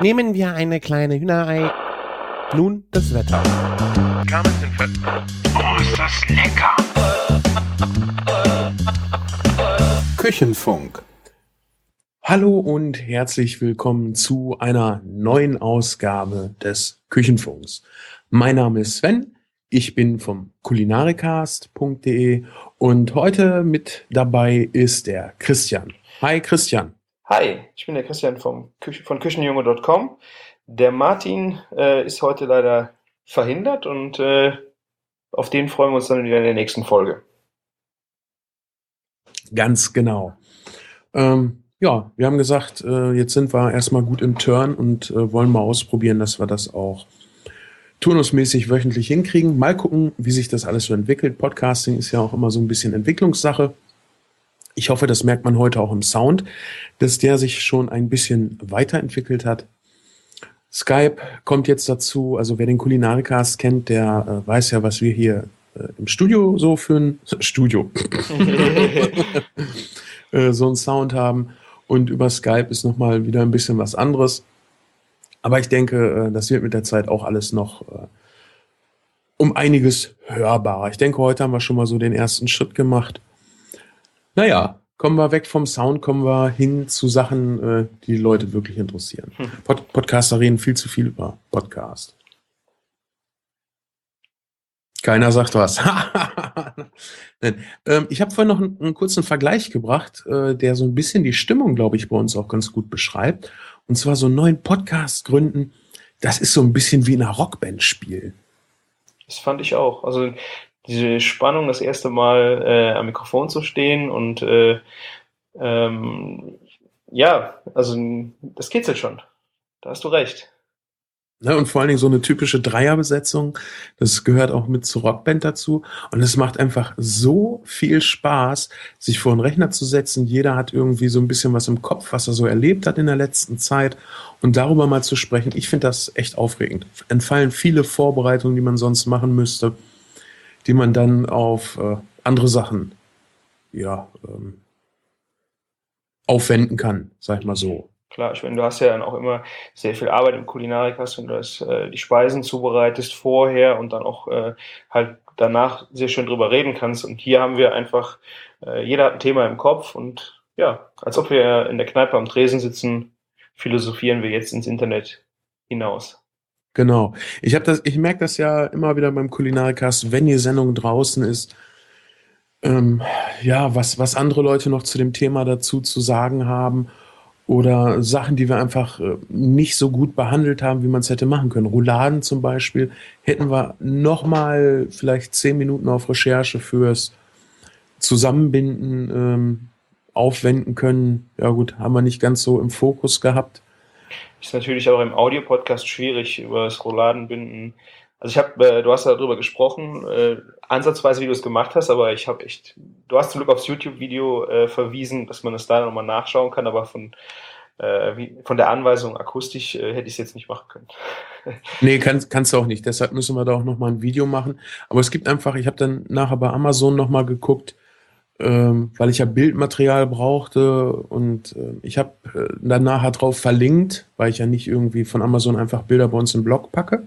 Nehmen wir eine kleine Hühnerei. Nun das Wetter. Oh, ist das lecker! Küchenfunk. Hallo und herzlich willkommen zu einer neuen Ausgabe des Küchenfunks. Mein Name ist Sven, ich bin vom kulinarikast.de und heute mit dabei ist der Christian. Hi Christian. Hi, ich bin der Christian von Küchenjunge.com. Der Martin ist heute leider verhindert und auf den freuen wir uns dann wieder in der nächsten Folge. Ganz genau. Ja, wir haben gesagt, jetzt sind wir erstmal gut im Turn und wollen mal ausprobieren, dass wir das auch turnusmäßig wöchentlich hinkriegen. Mal gucken, wie sich das alles so entwickelt. Podcasting ist ja auch immer so ein bisschen Entwicklungssache. Ich hoffe, das merkt man heute auch im Sound, dass der sich schon ein bisschen weiterentwickelt hat. Skype kommt jetzt dazu. Also wer den Kulinarikast kennt, der weiß ja, was wir hier im Studio so für ein Studio so einen Sound haben. Und über Skype ist nochmal wieder ein bisschen was anderes. Aber ich denke, das wird mit der Zeit auch alles noch um einiges hörbarer. Ich denke, heute haben wir schon mal so den ersten Schritt gemacht. Naja, kommen wir weg vom Sound, kommen wir hin zu Sachen, die Leute wirklich interessieren. Podcaster reden viel zu viel über Podcast. Keiner sagt was. Ich habe vorhin noch einen kurzen Vergleich gebracht, der so ein bisschen die Stimmung, glaube ich, bei uns auch ganz gut beschreibt. Und zwar so einen neuen Podcast gründen. Das ist so ein bisschen wie in einer Rockband spielen. Das fand ich auch. Also diese Spannung, das erste Mal am Mikrofon zu stehen und ja, also das kitzelt schon. Da hast du recht. Ne, und vor allen Dingen so eine typische Dreierbesetzung, das gehört auch mit zur Rockband dazu. Und es macht einfach so viel Spaß, sich vor einen Rechner zu setzen. Jeder hat irgendwie so ein bisschen was im Kopf, was er so erlebt hat in der letzten Zeit. Und darüber mal zu sprechen, ich finde das echt aufregend. Entfallen viele Vorbereitungen, die man sonst machen müsste, die man dann auf andere Sachen aufwenden kann, sag ich mal so. Klar, ich meine, du hast ja dann auch immer sehr viel Arbeit im Kulinarik, hast, wenn du die Speisen zubereitest vorher und dann auch halt danach sehr schön drüber reden kannst. Und hier haben wir einfach, jeder hat ein Thema im Kopf und ja, als ob wir in der Kneipe am Tresen sitzen, philosophieren wir jetzt ins Internet hinaus. Genau. Ich merke das ja immer wieder beim Kulinarikast, wenn die Sendung draußen ist, was andere Leute noch zu dem Thema dazu zu sagen haben. Oder Sachen, die wir einfach nicht so gut behandelt haben, wie man es hätte machen können. Rouladen zum Beispiel hätten wir nochmal vielleicht 10 Minuten auf Recherche fürs Zusammenbinden aufwenden können. Ja gut, haben wir nicht ganz so im Fokus gehabt. Ist natürlich auch im Audio-Podcast schwierig über das Rouladenbinden. Also du hast darüber gesprochen, ansatzweise, wie du es gemacht hast, aber du hast zum Glück aufs YouTube-Video verwiesen, dass man es da nochmal nachschauen kann, aber von der Anweisung akustisch hätte ich es jetzt nicht machen können. Nee, kannst du auch nicht. Deshalb müssen wir da auch nochmal ein Video machen. Aber es gibt einfach, ich habe dann nachher bei Amazon nochmal geguckt, weil ich ja Bildmaterial brauchte und ich habe dann nachher drauf verlinkt, weil ich ja nicht irgendwie von Amazon einfach Bilder bei uns im Blog packe.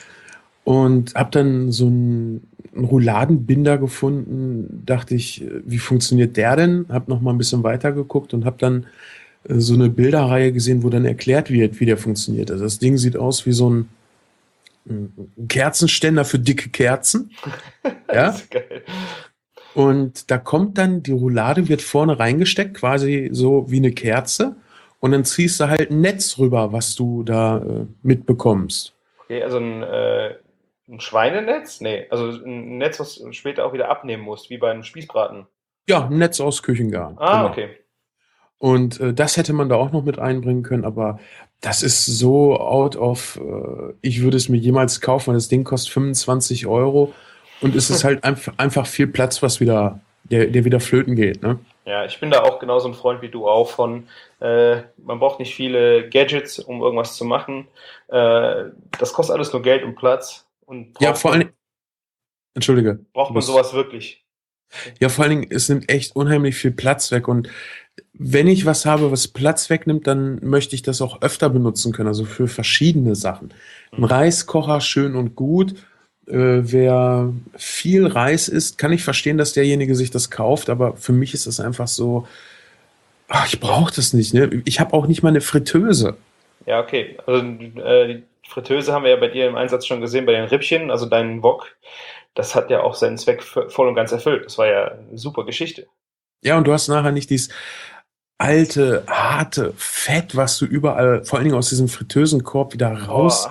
Und habe dann so einen Rouladenbinder gefunden, dachte ich, wie funktioniert der denn? Habe noch mal ein bisschen weiter geguckt und habe dann so eine Bilderreihe gesehen, wo dann erklärt wird, wie der funktioniert. Also das Ding sieht aus wie so ein Kerzenständer für dicke Kerzen. Ja? Das ist geil. Und da kommt dann, die Roulade wird vorne reingesteckt, quasi so wie eine Kerze. Und dann ziehst du halt ein Netz rüber, was du da mitbekommst. Okay, also ein Schweinenetz? Nee, also ein Netz, was du später auch wieder abnehmen musst, wie bei einem Spießbraten. Ja, ein Netz aus Küchengarn. Ah, Genau. okay. Und das hätte man da auch noch mit einbringen können, aber das ist so out of, ich würde es mir jemals kaufen, weil das Ding kostet 25 € und es ist halt einfach viel Platz, der wieder flöten geht, ne? Ja, ich bin da auch genauso ein Freund wie du auch von, man braucht nicht viele Gadgets, um irgendwas zu machen. Das kostet alles nur Geld und Platz. Und Ja, vor allen Dingen, entschuldige. braucht man sowas wirklich? Ja, vor allen Dingen, es nimmt echt unheimlich viel Platz weg und wenn ich was habe, was Platz wegnimmt, dann möchte ich das auch öfter benutzen können, also für verschiedene Sachen. Ein Reiskocher, schön und gut. Wer viel Reis isst, kann ich verstehen, dass derjenige sich das kauft, aber für mich ist das einfach so, ich brauche das nicht, ne? Ich habe auch nicht mal eine Fritteuse. Ja, okay. Also die Fritteuse haben wir ja bei dir im Einsatz schon gesehen, bei den Rippchen, also deinen Wok. Das hat ja auch seinen Zweck voll und ganz erfüllt. Das war ja eine super Geschichte. Ja, und du hast nachher nicht dieses alte, harte Fett, was du überall, vor allen Dingen aus diesem Fritteusenkorb wieder raus. Boah.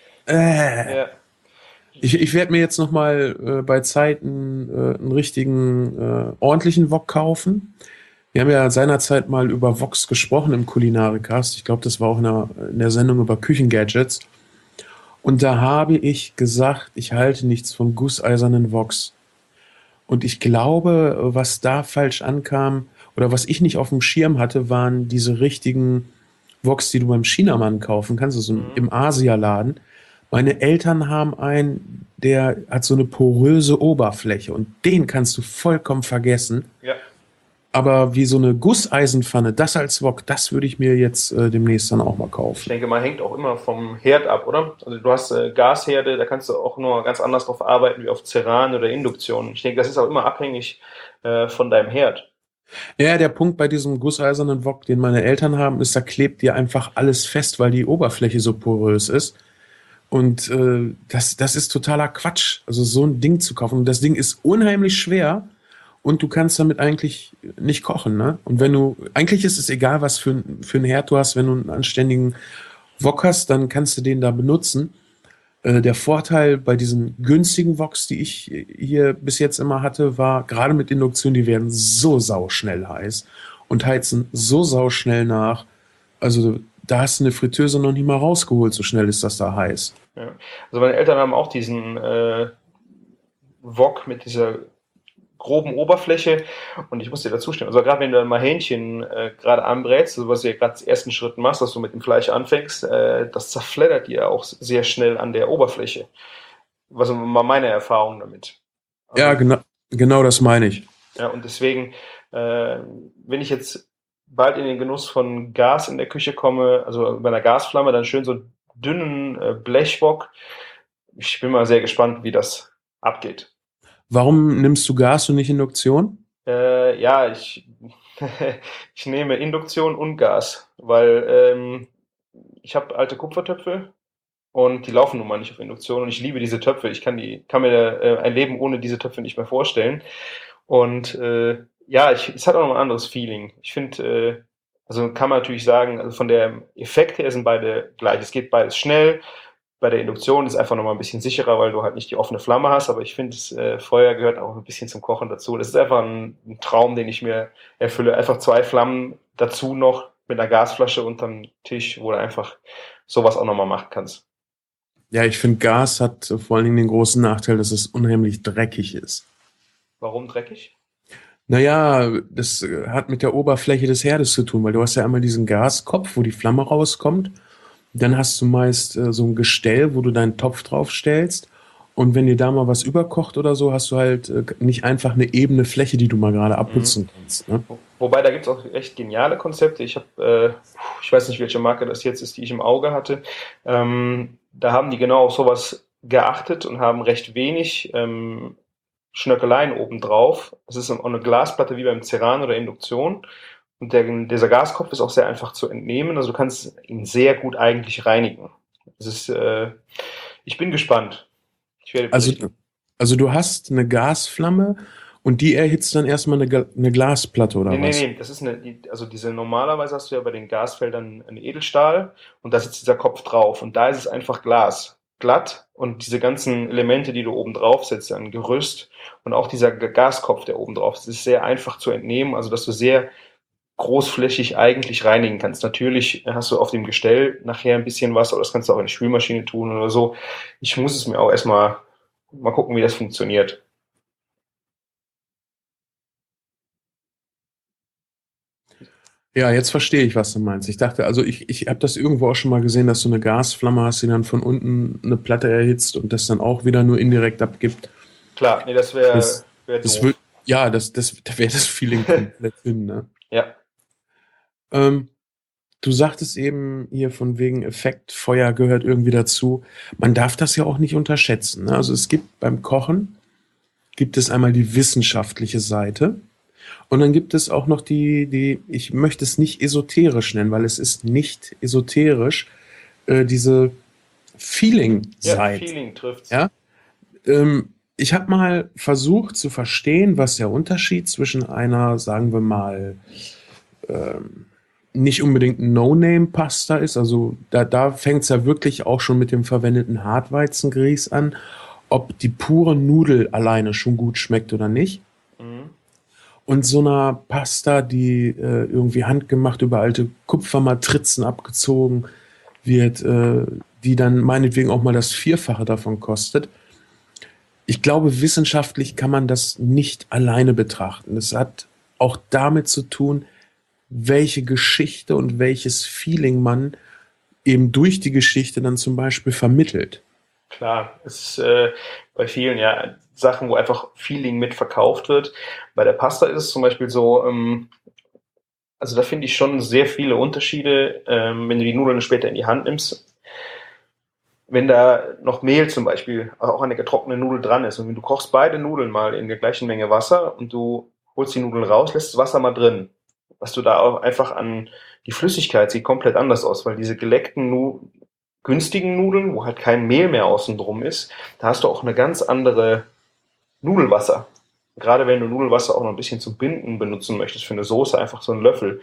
Äh. Ja. Ich werde mir jetzt noch mal bei Zeiten einen richtigen, ordentlichen Wok kaufen. Wir haben ja seinerzeit mal über Woks gesprochen im Kulinarikast. Ich glaube, das war auch in der Sendung über Küchengadgets. Und da habe ich gesagt, ich halte nichts von gusseisernen Woks. Und ich glaube, was da falsch ankam oder was ich nicht auf dem Schirm hatte, waren diese richtigen Woks, die du beim Chinamann kaufen kannst, also im Asialaden. Meine Eltern haben einen, der hat so eine poröse Oberfläche und den kannst du vollkommen vergessen. Ja. Aber wie so eine Gusseisenpfanne, das als Wok, das würde ich mir jetzt demnächst dann auch mal Ich kaufen. denke mal, hängt auch immer vom Herd ab, oder? Also du hast Gasherde, da kannst du auch nur ganz anders drauf arbeiten wie auf Ceran oder Induktion. Ich denke, das ist auch immer abhängig von deinem Herd. Ja, der Punkt bei diesem gusseisernen Wok, den meine Eltern haben, ist, da klebt dir einfach alles fest, weil die Oberfläche so porös ist. Und das ist totaler Quatsch. Also so ein Ding zu kaufen. Und das Ding ist unheimlich schwer und du kannst damit eigentlich nicht kochen, ne? Und eigentlich ist es egal, was für ein Herd du hast, wenn du einen anständigen Wok hast, dann kannst du den da benutzen. Der Vorteil bei diesen günstigen Woks, die ich hier bis jetzt immer hatte, war, gerade mit Induktion, die werden so sauschnell heiß und heizen so sauschnell nach. Also da hast du eine Fritteuse noch nicht mal rausgeholt, so schnell ist das da heiß. Ja. Also meine Eltern haben auch diesen Wok mit dieser groben Oberfläche und ich muss dir dazu stimmen. Also gerade wenn du dann mal Hähnchen gerade anbrätst, also was du ja gerade als ersten Schritt machst, dass du mit dem Fleisch anfängst, das zerfleddert dir auch sehr schnell an der Oberfläche. Was war meine Erfahrung damit. Also, Ja, genau das meine ich. ja, und deswegen, wenn ich jetzt bald in den Genuss von Gas in der Küche komme, also bei einer Gasflamme, dann schön so dünnen Blechwok. Ich bin mal sehr gespannt, wie das abgeht. Warum nimmst du Gas und nicht Induktion? Ja, ich nehme Induktion und Gas, weil ich habe alte Kupfertöpfe und die laufen nun mal nicht auf Induktion und ich liebe diese Töpfe. Ich kann mir ein Leben ohne diese Töpfe nicht mehr vorstellen. Und ja, es hat auch noch ein anderes Feeling. Ich finde, also kann man natürlich sagen, also von der Effekt her sind beide gleich. Es geht beides schnell. Bei der Induktion ist einfach noch mal ein bisschen sicherer, weil du halt nicht die offene Flamme hast. Aber ich finde, Feuer gehört auch ein bisschen zum Kochen dazu. Das ist einfach ein Traum, den ich mir erfülle. Einfach 2 Flammen dazu noch mit einer Gasflasche unterm Tisch, wo du einfach sowas auch noch mal machen kannst. Ja, ich finde, Gas hat vor allen Dingen den großen Nachteil, dass es unheimlich dreckig ist. Warum dreckig? Naja, das hat mit der Oberfläche des Herdes zu tun, weil du hast ja einmal diesen Gaskopf, wo die Flamme rauskommt. Dann hast du meist so ein Gestell, wo du deinen Topf drauf stellst. Und wenn dir da mal was überkocht oder so, hast du halt nicht einfach eine ebene Fläche, die du mal gerade abputzen kannst. Ne? Wobei, da gibt es auch echt geniale Konzepte. Ich weiß nicht, welche Marke das jetzt ist, die ich im Auge hatte. Da haben die genau auf sowas geachtet und haben recht wenig Schnörkeleien obendrauf. Es ist auch eine Glasplatte wie beim Ceran oder Induktion. Und dieser Gaskopf ist auch sehr einfach zu entnehmen. Also du kannst ihn sehr gut eigentlich reinigen. Ich bin gespannt. Ich werde berichten. Also du hast eine Gasflamme und die erhitzt dann erstmal eine Glasplatte oder was? Nee, das ist also normalerweise hast du ja bei den Gasfeldern einen Edelstahl und da sitzt dieser Kopf drauf und da ist es einfach Glas. Glatt und diese ganzen Elemente, die du oben drauf setzt, ein Gerüst und auch dieser Gaskopf, der oben drauf ist, ist sehr einfach zu entnehmen, also dass du sehr großflächig eigentlich reinigen kannst. Natürlich hast du auf dem Gestell nachher ein bisschen was, aber das kannst du auch in die Spülmaschine tun oder so. Ich muss es mir auch erstmal mal gucken, wie das funktioniert. Ja, jetzt verstehe ich, was du meinst. Ich dachte, also ich habe das irgendwo auch schon mal gesehen, dass du eine Gasflamme hast, die dann von unten eine Platte erhitzt und das dann auch wieder nur indirekt abgibt. Klar, nee, das wäre Das doof. wird, ja, da wäre das Feeling komplett hin, ne? Ja. Ähm, Du sagtest eben hier von wegen Effekt, Feuer gehört irgendwie dazu. Man darf das ja auch nicht unterschätzen, ne? Also es gibt beim Kochen, gibt es einmal die wissenschaftliche Seite und dann gibt es auch noch ich möchte es nicht esoterisch nennen, weil es ist nicht esoterisch, diese Ja, Feeling-Seite. Feeling trifft's. Ja? Ich habe mal versucht zu verstehen, was der Unterschied zwischen einer, sagen wir mal, ähm, nicht unbedingt No-Name-Pasta ist. Also da fängt es ja wirklich auch schon mit dem verwendeten Hartweizengrieß an, ob die pure Nudel alleine schon gut schmeckt oder nicht. Mhm. Und so einer Pasta, die irgendwie handgemacht über alte Kupfermatrizen abgezogen wird, die dann meinetwegen auch mal das Vierfache davon kostet. Ich glaube, wissenschaftlich kann man das nicht alleine betrachten. Es hat auch damit zu tun, welche Geschichte und welches Feeling man eben durch die Geschichte dann zum Beispiel vermittelt. Klar, es ist bei vielen ja Sachen, wo einfach Feeling mit verkauft wird. Bei der Pasta ist es zum Beispiel so, also da finde ich schon sehr viele Unterschiede, wenn du die Nudeln später in die Hand nimmst. Wenn da noch Mehl zum Beispiel auch an der getrockneten Nudel dran ist und wenn du kochst beide Nudeln mal in der gleichen Menge Wasser und du holst die Nudeln raus, lässt das Wasser mal drin, was du da auch einfach an die Flüssigkeit sieht komplett anders aus, weil diese geleckten, günstigen Nudeln, wo halt kein Mehl mehr außen drum ist, da hast du auch eine ganz andere Nudelwasser. Gerade wenn du Nudelwasser auch noch ein bisschen zum Binden benutzen möchtest für eine Soße, einfach so einen Löffel,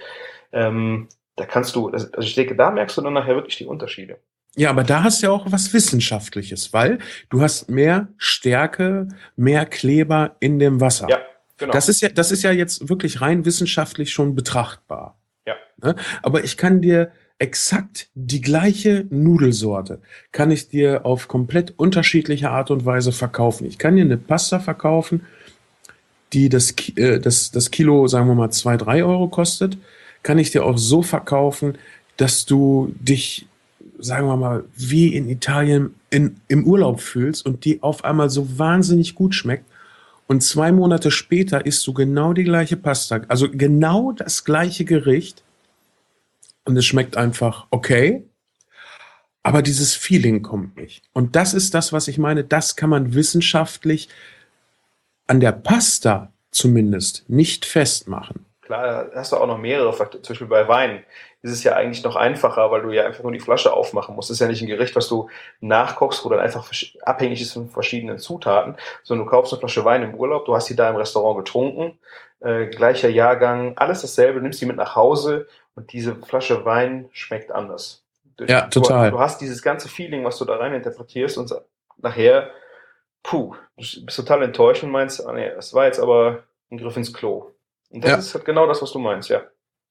da kannst du, also ich denke, da merkst du dann nachher wirklich die Unterschiede. Ja, aber da hast du ja auch was Wissenschaftliches, weil du hast mehr Stärke, mehr Kleber in dem Wasser. Ja, genau. Das ist ja jetzt wirklich rein wissenschaftlich schon betrachtbar. Ja. Ne? Aber ich kann dir exakt die gleiche Nudelsorte, kann ich dir auf komplett unterschiedliche Art und Weise verkaufen. Ich kann dir eine Pasta verkaufen, die das Kilo, sagen wir mal, 2, 3 Euro kostet, kann ich dir auch so verkaufen, dass du dich, sagen wir mal, wie in Italien im Urlaub fühlst und die auf einmal so wahnsinnig gut schmeckt. Und 2 Monate später isst du genau die gleiche Pasta, also genau das gleiche Gericht und es schmeckt einfach okay, aber dieses Feeling kommt nicht. Und das ist das, was ich meine, das kann man wissenschaftlich an der Pasta zumindest nicht festmachen. Klar, da hast du auch noch mehrere Faktoren. Zum Beispiel bei Wein ist es ja eigentlich noch einfacher, weil du ja einfach nur die Flasche aufmachen musst. Das ist ja nicht ein Gericht, was du nachkochst, wo dann einfach abhängig ist von verschiedenen Zutaten, sondern du kaufst eine Flasche Wein im Urlaub, du hast sie da im Restaurant getrunken, gleicher Jahrgang, alles dasselbe, nimmst die mit nach Hause und diese Flasche Wein schmeckt anders. Ja, total. Du hast dieses ganze Feeling, was du da rein interpretierst und nachher, du bist total enttäuscht und meinst, ah nee, das war jetzt aber ein Griff ins Klo. Und das Ja. ist halt genau das, was du meinst, ja.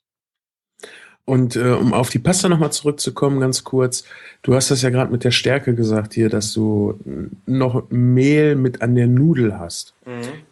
Und um auf die Pasta nochmal zurückzukommen, ganz kurz, du hast das ja gerade mit der Stärke gesagt hier, dass du noch Mehl mit an der Nudel hast. Mhm.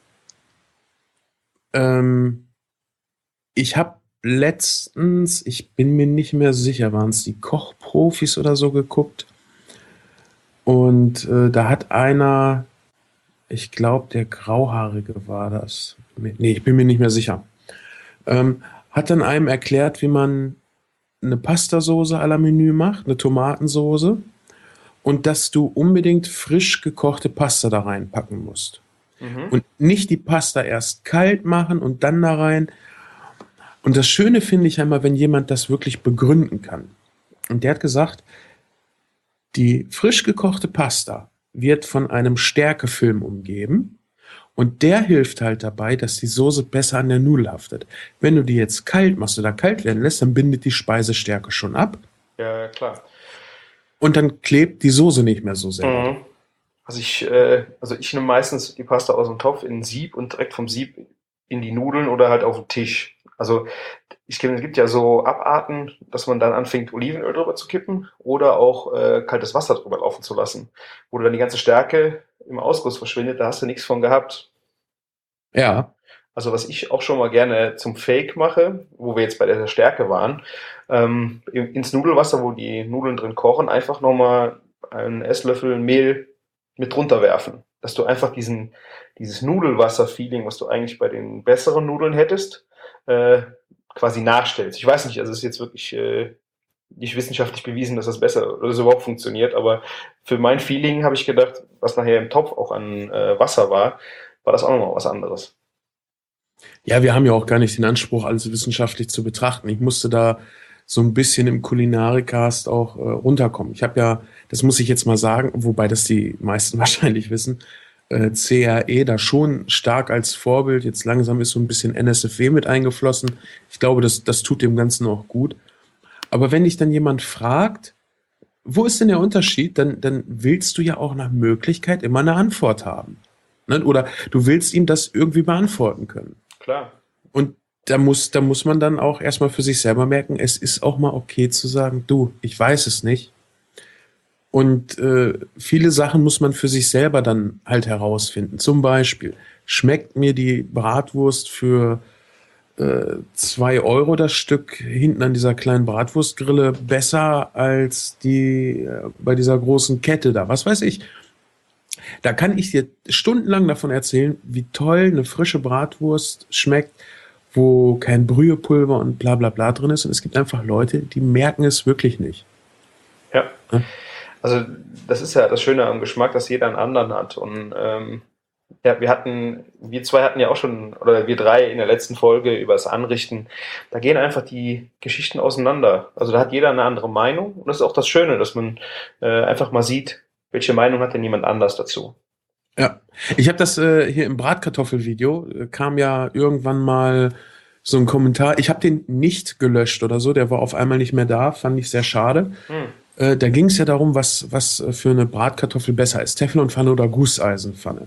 Ich habe letztens, ich bin mir nicht mehr sicher, waren es die Kochprofis oder so geguckt. Und da hat einer, ich glaube, der Grauhaarige war das. Nee, ich bin mir nicht mehr sicher. Hat dann einem erklärt, wie man eine Pastasoße à la Menü macht, eine Tomatensoße, und dass du unbedingt frisch gekochte Pasta da reinpacken musst. Mhm. Und nicht die Pasta erst kalt machen und dann da rein. Und das Schöne finde ich einmal, wenn jemand das wirklich begründen kann. Und der hat gesagt, die frisch gekochte Pasta wird von einem Stärkefilm umgeben und der hilft halt dabei, dass die Soße besser an der Nudel haftet. Wenn du die jetzt kalt machst oder kalt werden lässt, dann bindet die Speisestärke schon ab Ja, klar. und dann klebt die Soße nicht mehr so sehr. Mhm. Also ich nehme meistens die Pasta aus dem Topf in ein Sieb und direkt vom Sieb in die Nudeln oder halt auf den Tisch. Also ich kenne, es gibt ja so Abarten, dass man dann anfängt, Olivenöl drüber zu kippen oder auch kaltes Wasser drüber laufen zu lassen, wo dann die ganze Stärke im Ausguss verschwindet, da hast du nichts von gehabt. Ja, Also was ich auch schon mal gerne zum Fake mache, wo wir jetzt bei der Stärke waren, ins Nudelwasser, wo die Nudeln drin kochen, einfach nochmal einen Esslöffel Mehl mit drunter werfen. Dass du einfach dieses Nudelwasser-Feeling, was du eigentlich bei den besseren Nudeln hättest, quasi nachstellst. Ich weiß nicht, also es ist jetzt wirklich nicht wissenschaftlich bewiesen, dass das besser oder das überhaupt funktioniert, aber für mein Feeling habe ich gedacht, was nachher im Topf auch an Wasser war das auch nochmal was anderes. Ja, wir haben ja auch gar nicht den Anspruch, alles wissenschaftlich zu betrachten. Ich musste da so ein bisschen im Kulinarikast auch runterkommen. Ich habe ja, das muss ich jetzt mal sagen, wobei das die meisten wahrscheinlich wissen, CRE da schon stark als Vorbild. Jetzt langsam ist so ein bisschen NSFW mit eingeflossen. Ich glaube, das tut dem Ganzen auch gut. Aber wenn dich dann jemand fragt, wo ist denn der Unterschied, dann willst du ja auch nach Möglichkeit immer eine Antwort haben. Ne? Oder du willst ihm das irgendwie beantworten können. Klar. Und da muss man dann auch erstmal für sich selber merken, es ist auch mal okay zu sagen, du, ich weiß es nicht. Und viele Sachen muss man für sich selber dann halt herausfinden. Zum Beispiel, schmeckt mir die Bratwurst für 2 Euro das Stück hinten an dieser kleinen Bratwurstgrille besser als die bei dieser großen Kette da? Was weiß ich. Da kann ich dir stundenlang davon erzählen, wie toll eine frische Bratwurst schmeckt, wo kein Brühepulver und bla bla bla drin ist. Und es gibt einfach Leute, die merken es wirklich nicht. Ja. Ja? Also das ist ja das Schöne am Geschmack, dass jeder einen anderen hat. Und ja, wir zwei hatten ja auch schon, oder wir drei in der letzten Folge über das Anrichten, da gehen einfach die Geschichten auseinander. Also da hat jeder eine andere Meinung. Und das ist auch das Schöne, dass man einfach mal sieht, welche Meinung hat denn jemand anders dazu. Ja, ich habe das hier im Bratkartoffelvideo, kam ja irgendwann mal so ein Kommentar. Ich habe den nicht gelöscht oder so, der war auf einmal nicht mehr da, fand ich sehr schade. Da ging es ja darum, was für eine Bratkartoffel besser ist, Teflonpfanne oder Gusseisenpfanne.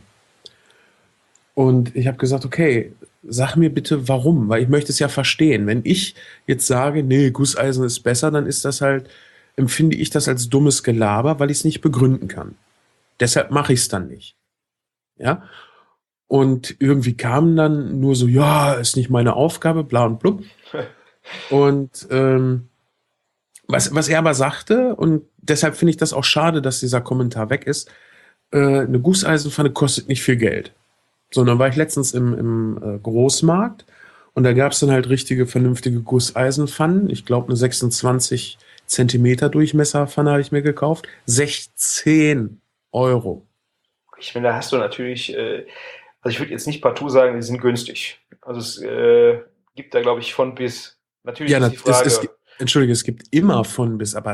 Und ich habe gesagt, okay, sag mir bitte warum, weil ich möchte es ja verstehen. Wenn ich jetzt sage, nee, Gusseisen ist besser, dann ist das halt, empfinde ich das als dummes Gelaber, weil ich es nicht begründen kann. Deshalb mache ich es dann nicht. Ja? Und irgendwie kamen dann nur so, ja, ist nicht meine Aufgabe, bla und blub. Und was er aber sagte, und deshalb finde ich das auch schade, dass dieser Kommentar weg ist, eine Gusseisenpfanne kostet nicht viel Geld. So, dann war ich letztens im Großmarkt und da gab es dann halt richtige, vernünftige Gusseisenpfannen. Ich glaube, eine 26 Zentimeter Durchmesserpfanne habe ich mir gekauft. 16 Euro. Ich finde, da hast du natürlich, also ich würde jetzt nicht partout sagen, die sind günstig. Also es gibt da, glaube ich, von bis. Natürlich Ja, ist die Frage. Entschuldige, es gibt immer von bis, aber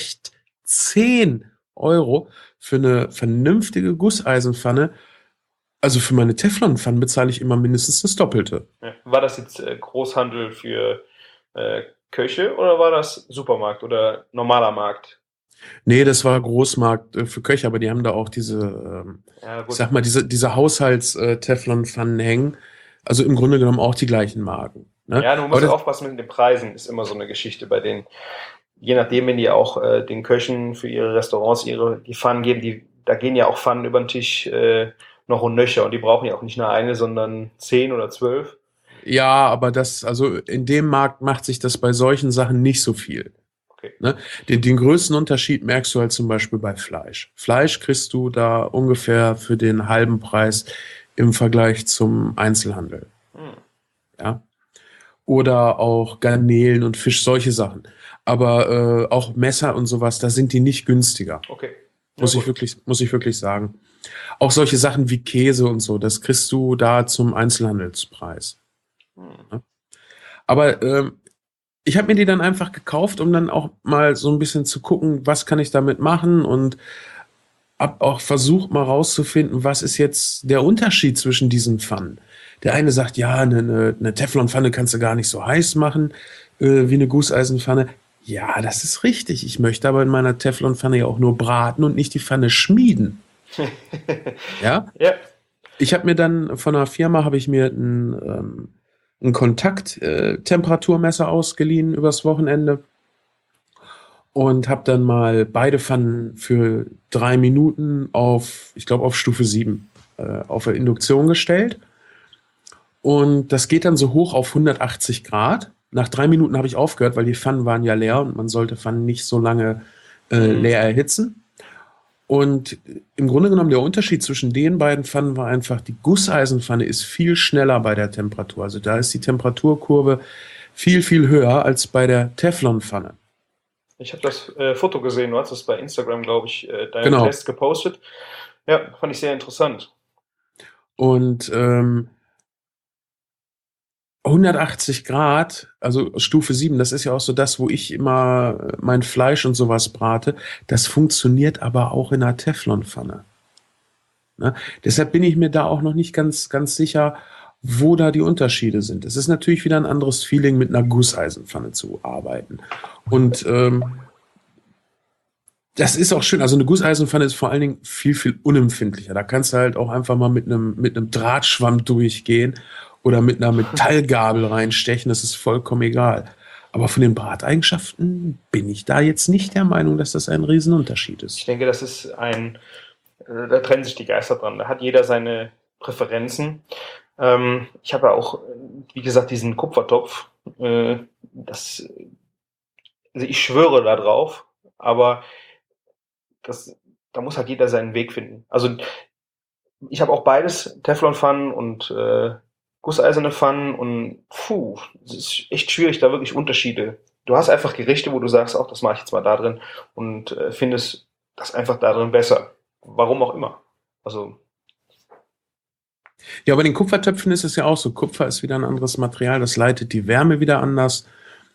16 Euro für eine vernünftige Gusseisenpfanne. Also für meine Teflonpfannen bezahle ich immer mindestens das Doppelte. Ja. War das jetzt Großhandel für Köche oder war das Supermarkt oder normaler Markt? Nee, das war Großmarkt für Köche, aber die haben da auch diese, Ja, ich gut. sag mal, diese Haushalts-Teflonpfannen hängen. Also im Grunde genommen auch die gleichen Marken. Ne? Ja, du Aber musst das, aufpassen mit den Preisen, ist immer so eine Geschichte bei denen. Je nachdem, wenn die auch den Köchen für ihre Restaurants die Pfannen geben, da gehen ja auch Pfannen über den Tisch noch und nöcher und die brauchen ja auch nicht nur eine, sondern 10 oder 12. ja, aber also in dem Markt macht sich das bei solchen Sachen nicht so viel. Okay. Ne? Den größten Unterschied merkst du halt zum Beispiel bei Fleisch. Fleisch kriegst du da ungefähr für den halben Preis im Vergleich zum Einzelhandel. Ja? Oder auch Garnelen und Fisch, solche Sachen. Aber auch Messer und sowas, da sind die nicht günstiger. Okay. Muss ich wirklich sagen. Auch solche Sachen wie Käse und so, das kriegst du da zum Einzelhandelspreis. Ja? Aber ich habe mir die dann einfach gekauft, um dann auch mal so ein bisschen zu gucken, was kann ich damit machen, und habe auch versucht mal rauszufinden, was ist jetzt der Unterschied zwischen diesen Pfannen. Der eine sagt, ja, eine Teflonpfanne kannst du gar nicht so heiß machen wie eine Gusseisenpfanne. Ja, das ist richtig. Ich möchte aber in meiner Teflonpfanne ja auch nur braten und nicht die Pfanne schmieden. Ja? Ja. Ich habe mir dann von einer Firma ein Kontakt-Temperaturmesser ausgeliehen übers Wochenende und habe dann mal beide Pfannen für 3 Minuten auf Stufe 7 auf der Induktion gestellt. Und das geht dann so hoch auf 180 Grad. Nach 3 Minuten habe ich aufgehört, weil die Pfannen waren ja leer und man sollte Pfannen nicht so lange leer erhitzen. Und im Grunde genommen der Unterschied zwischen den beiden Pfannen war einfach, die Gusseisenpfanne ist viel schneller bei der Temperatur. Also da ist die Temperaturkurve viel, viel höher als bei der Teflonpfanne. Ich habe das Foto gesehen, du hast das bei Instagram, glaube ich, deinen Genau. Test gepostet. Ja, fand ich sehr interessant. Und 180 Grad, also Stufe 7, das ist ja auch so das, wo ich immer mein Fleisch und sowas brate. Das funktioniert aber auch in einer Teflonpfanne. Ne? Deshalb bin ich mir da auch noch nicht ganz, ganz sicher, wo da die Unterschiede sind. Es ist natürlich wieder ein anderes Feeling, mit einer Gusseisenpfanne zu arbeiten. Und das ist auch schön. Also eine Gusseisenpfanne ist vor allen Dingen viel, viel unempfindlicher. Da kannst du halt auch einfach mal mit einem Drahtschwamm durchgehen oder mit einer Metallgabel reinstechen. Das ist vollkommen egal. Aber von den Brateigenschaften bin ich da jetzt nicht der Meinung, dass das ein Riesenunterschied Ich ist. denke, das ist da trennen sich die Geister dran. Da hat jeder seine Präferenzen. Ich habe ja auch, wie gesagt, diesen Kupfertopf. Also ich schwöre da drauf, aber da muss halt jeder seinen Weg finden. Also ich habe auch beides, Teflonpfannen und gusseiserne Pfannen, und es ist echt schwierig, da wirklich Unterschiede. Du hast einfach Gerichte, wo du sagst, auch das mache ich jetzt mal da drin, und findest das einfach da drin besser. Warum auch immer. Also Ja, bei den Kupfertöpfen ist es ja auch so. Kupfer ist wieder ein anderes Material, das leitet die Wärme wieder anders.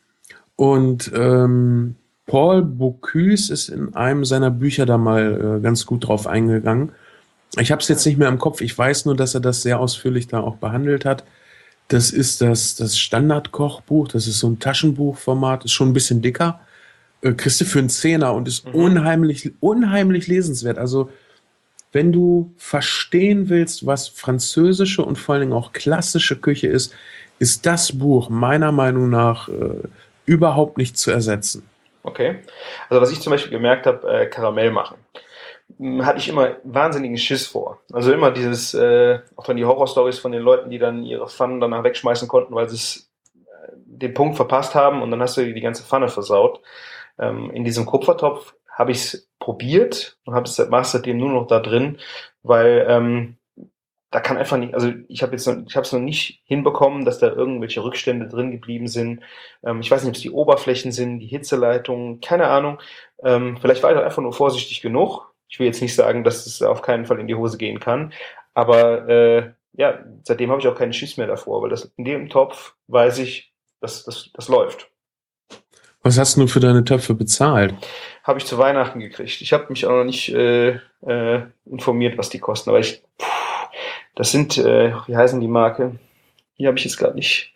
Und Paul Bocuse ist in einem seiner Bücher da mal ganz gut drauf eingegangen. Ich habe es jetzt nicht mehr im Kopf. Ich weiß nur, dass er das sehr ausführlich da auch behandelt hat. Das ist das Standardkochbuch. Das ist so ein Taschenbuchformat. Ist schon ein bisschen dicker. Kriegst du für einen Zehner und ist unheimlich, unheimlich lesenswert. Also wenn du verstehen willst, was französische und vor allen Dingen auch klassische Küche ist das Buch meiner Meinung nach überhaupt nicht zu ersetzen. okay. Also was ich zum Beispiel gemerkt habe, Karamell machen. Hatte ich immer wahnsinnigen Schiss vor. Also immer dieses, auch dann die Horrorstories von den Leuten, die dann ihre Pfannen danach wegschmeißen konnten, weil sie den Punkt verpasst haben, und dann hast du die ganze Pfanne versaut. In diesem Kupfertopf habe ich es probiert und mache es seitdem nur noch da drin, weil da kann einfach nicht, also ich habe es noch nicht hinbekommen, dass da irgendwelche Rückstände drin geblieben sind. Ich weiß nicht, ob es die Oberflächen sind, die Hitzeleitungen, keine Ahnung. Vielleicht war ich einfach nur vorsichtig genug. Ich will jetzt nicht sagen, dass es auf keinen Fall in die Hose gehen kann, aber ja, seitdem habe ich auch keinen Schiss mehr davor, weil in dem Topf weiß ich, das läuft. Was hast du für deine Töpfe bezahlt? Habe ich zu Weihnachten gekriegt. Ich habe mich auch noch nicht informiert, was die kosten, aber das sind, wie heißen die Marke? Hier habe ich jetzt gerade nicht.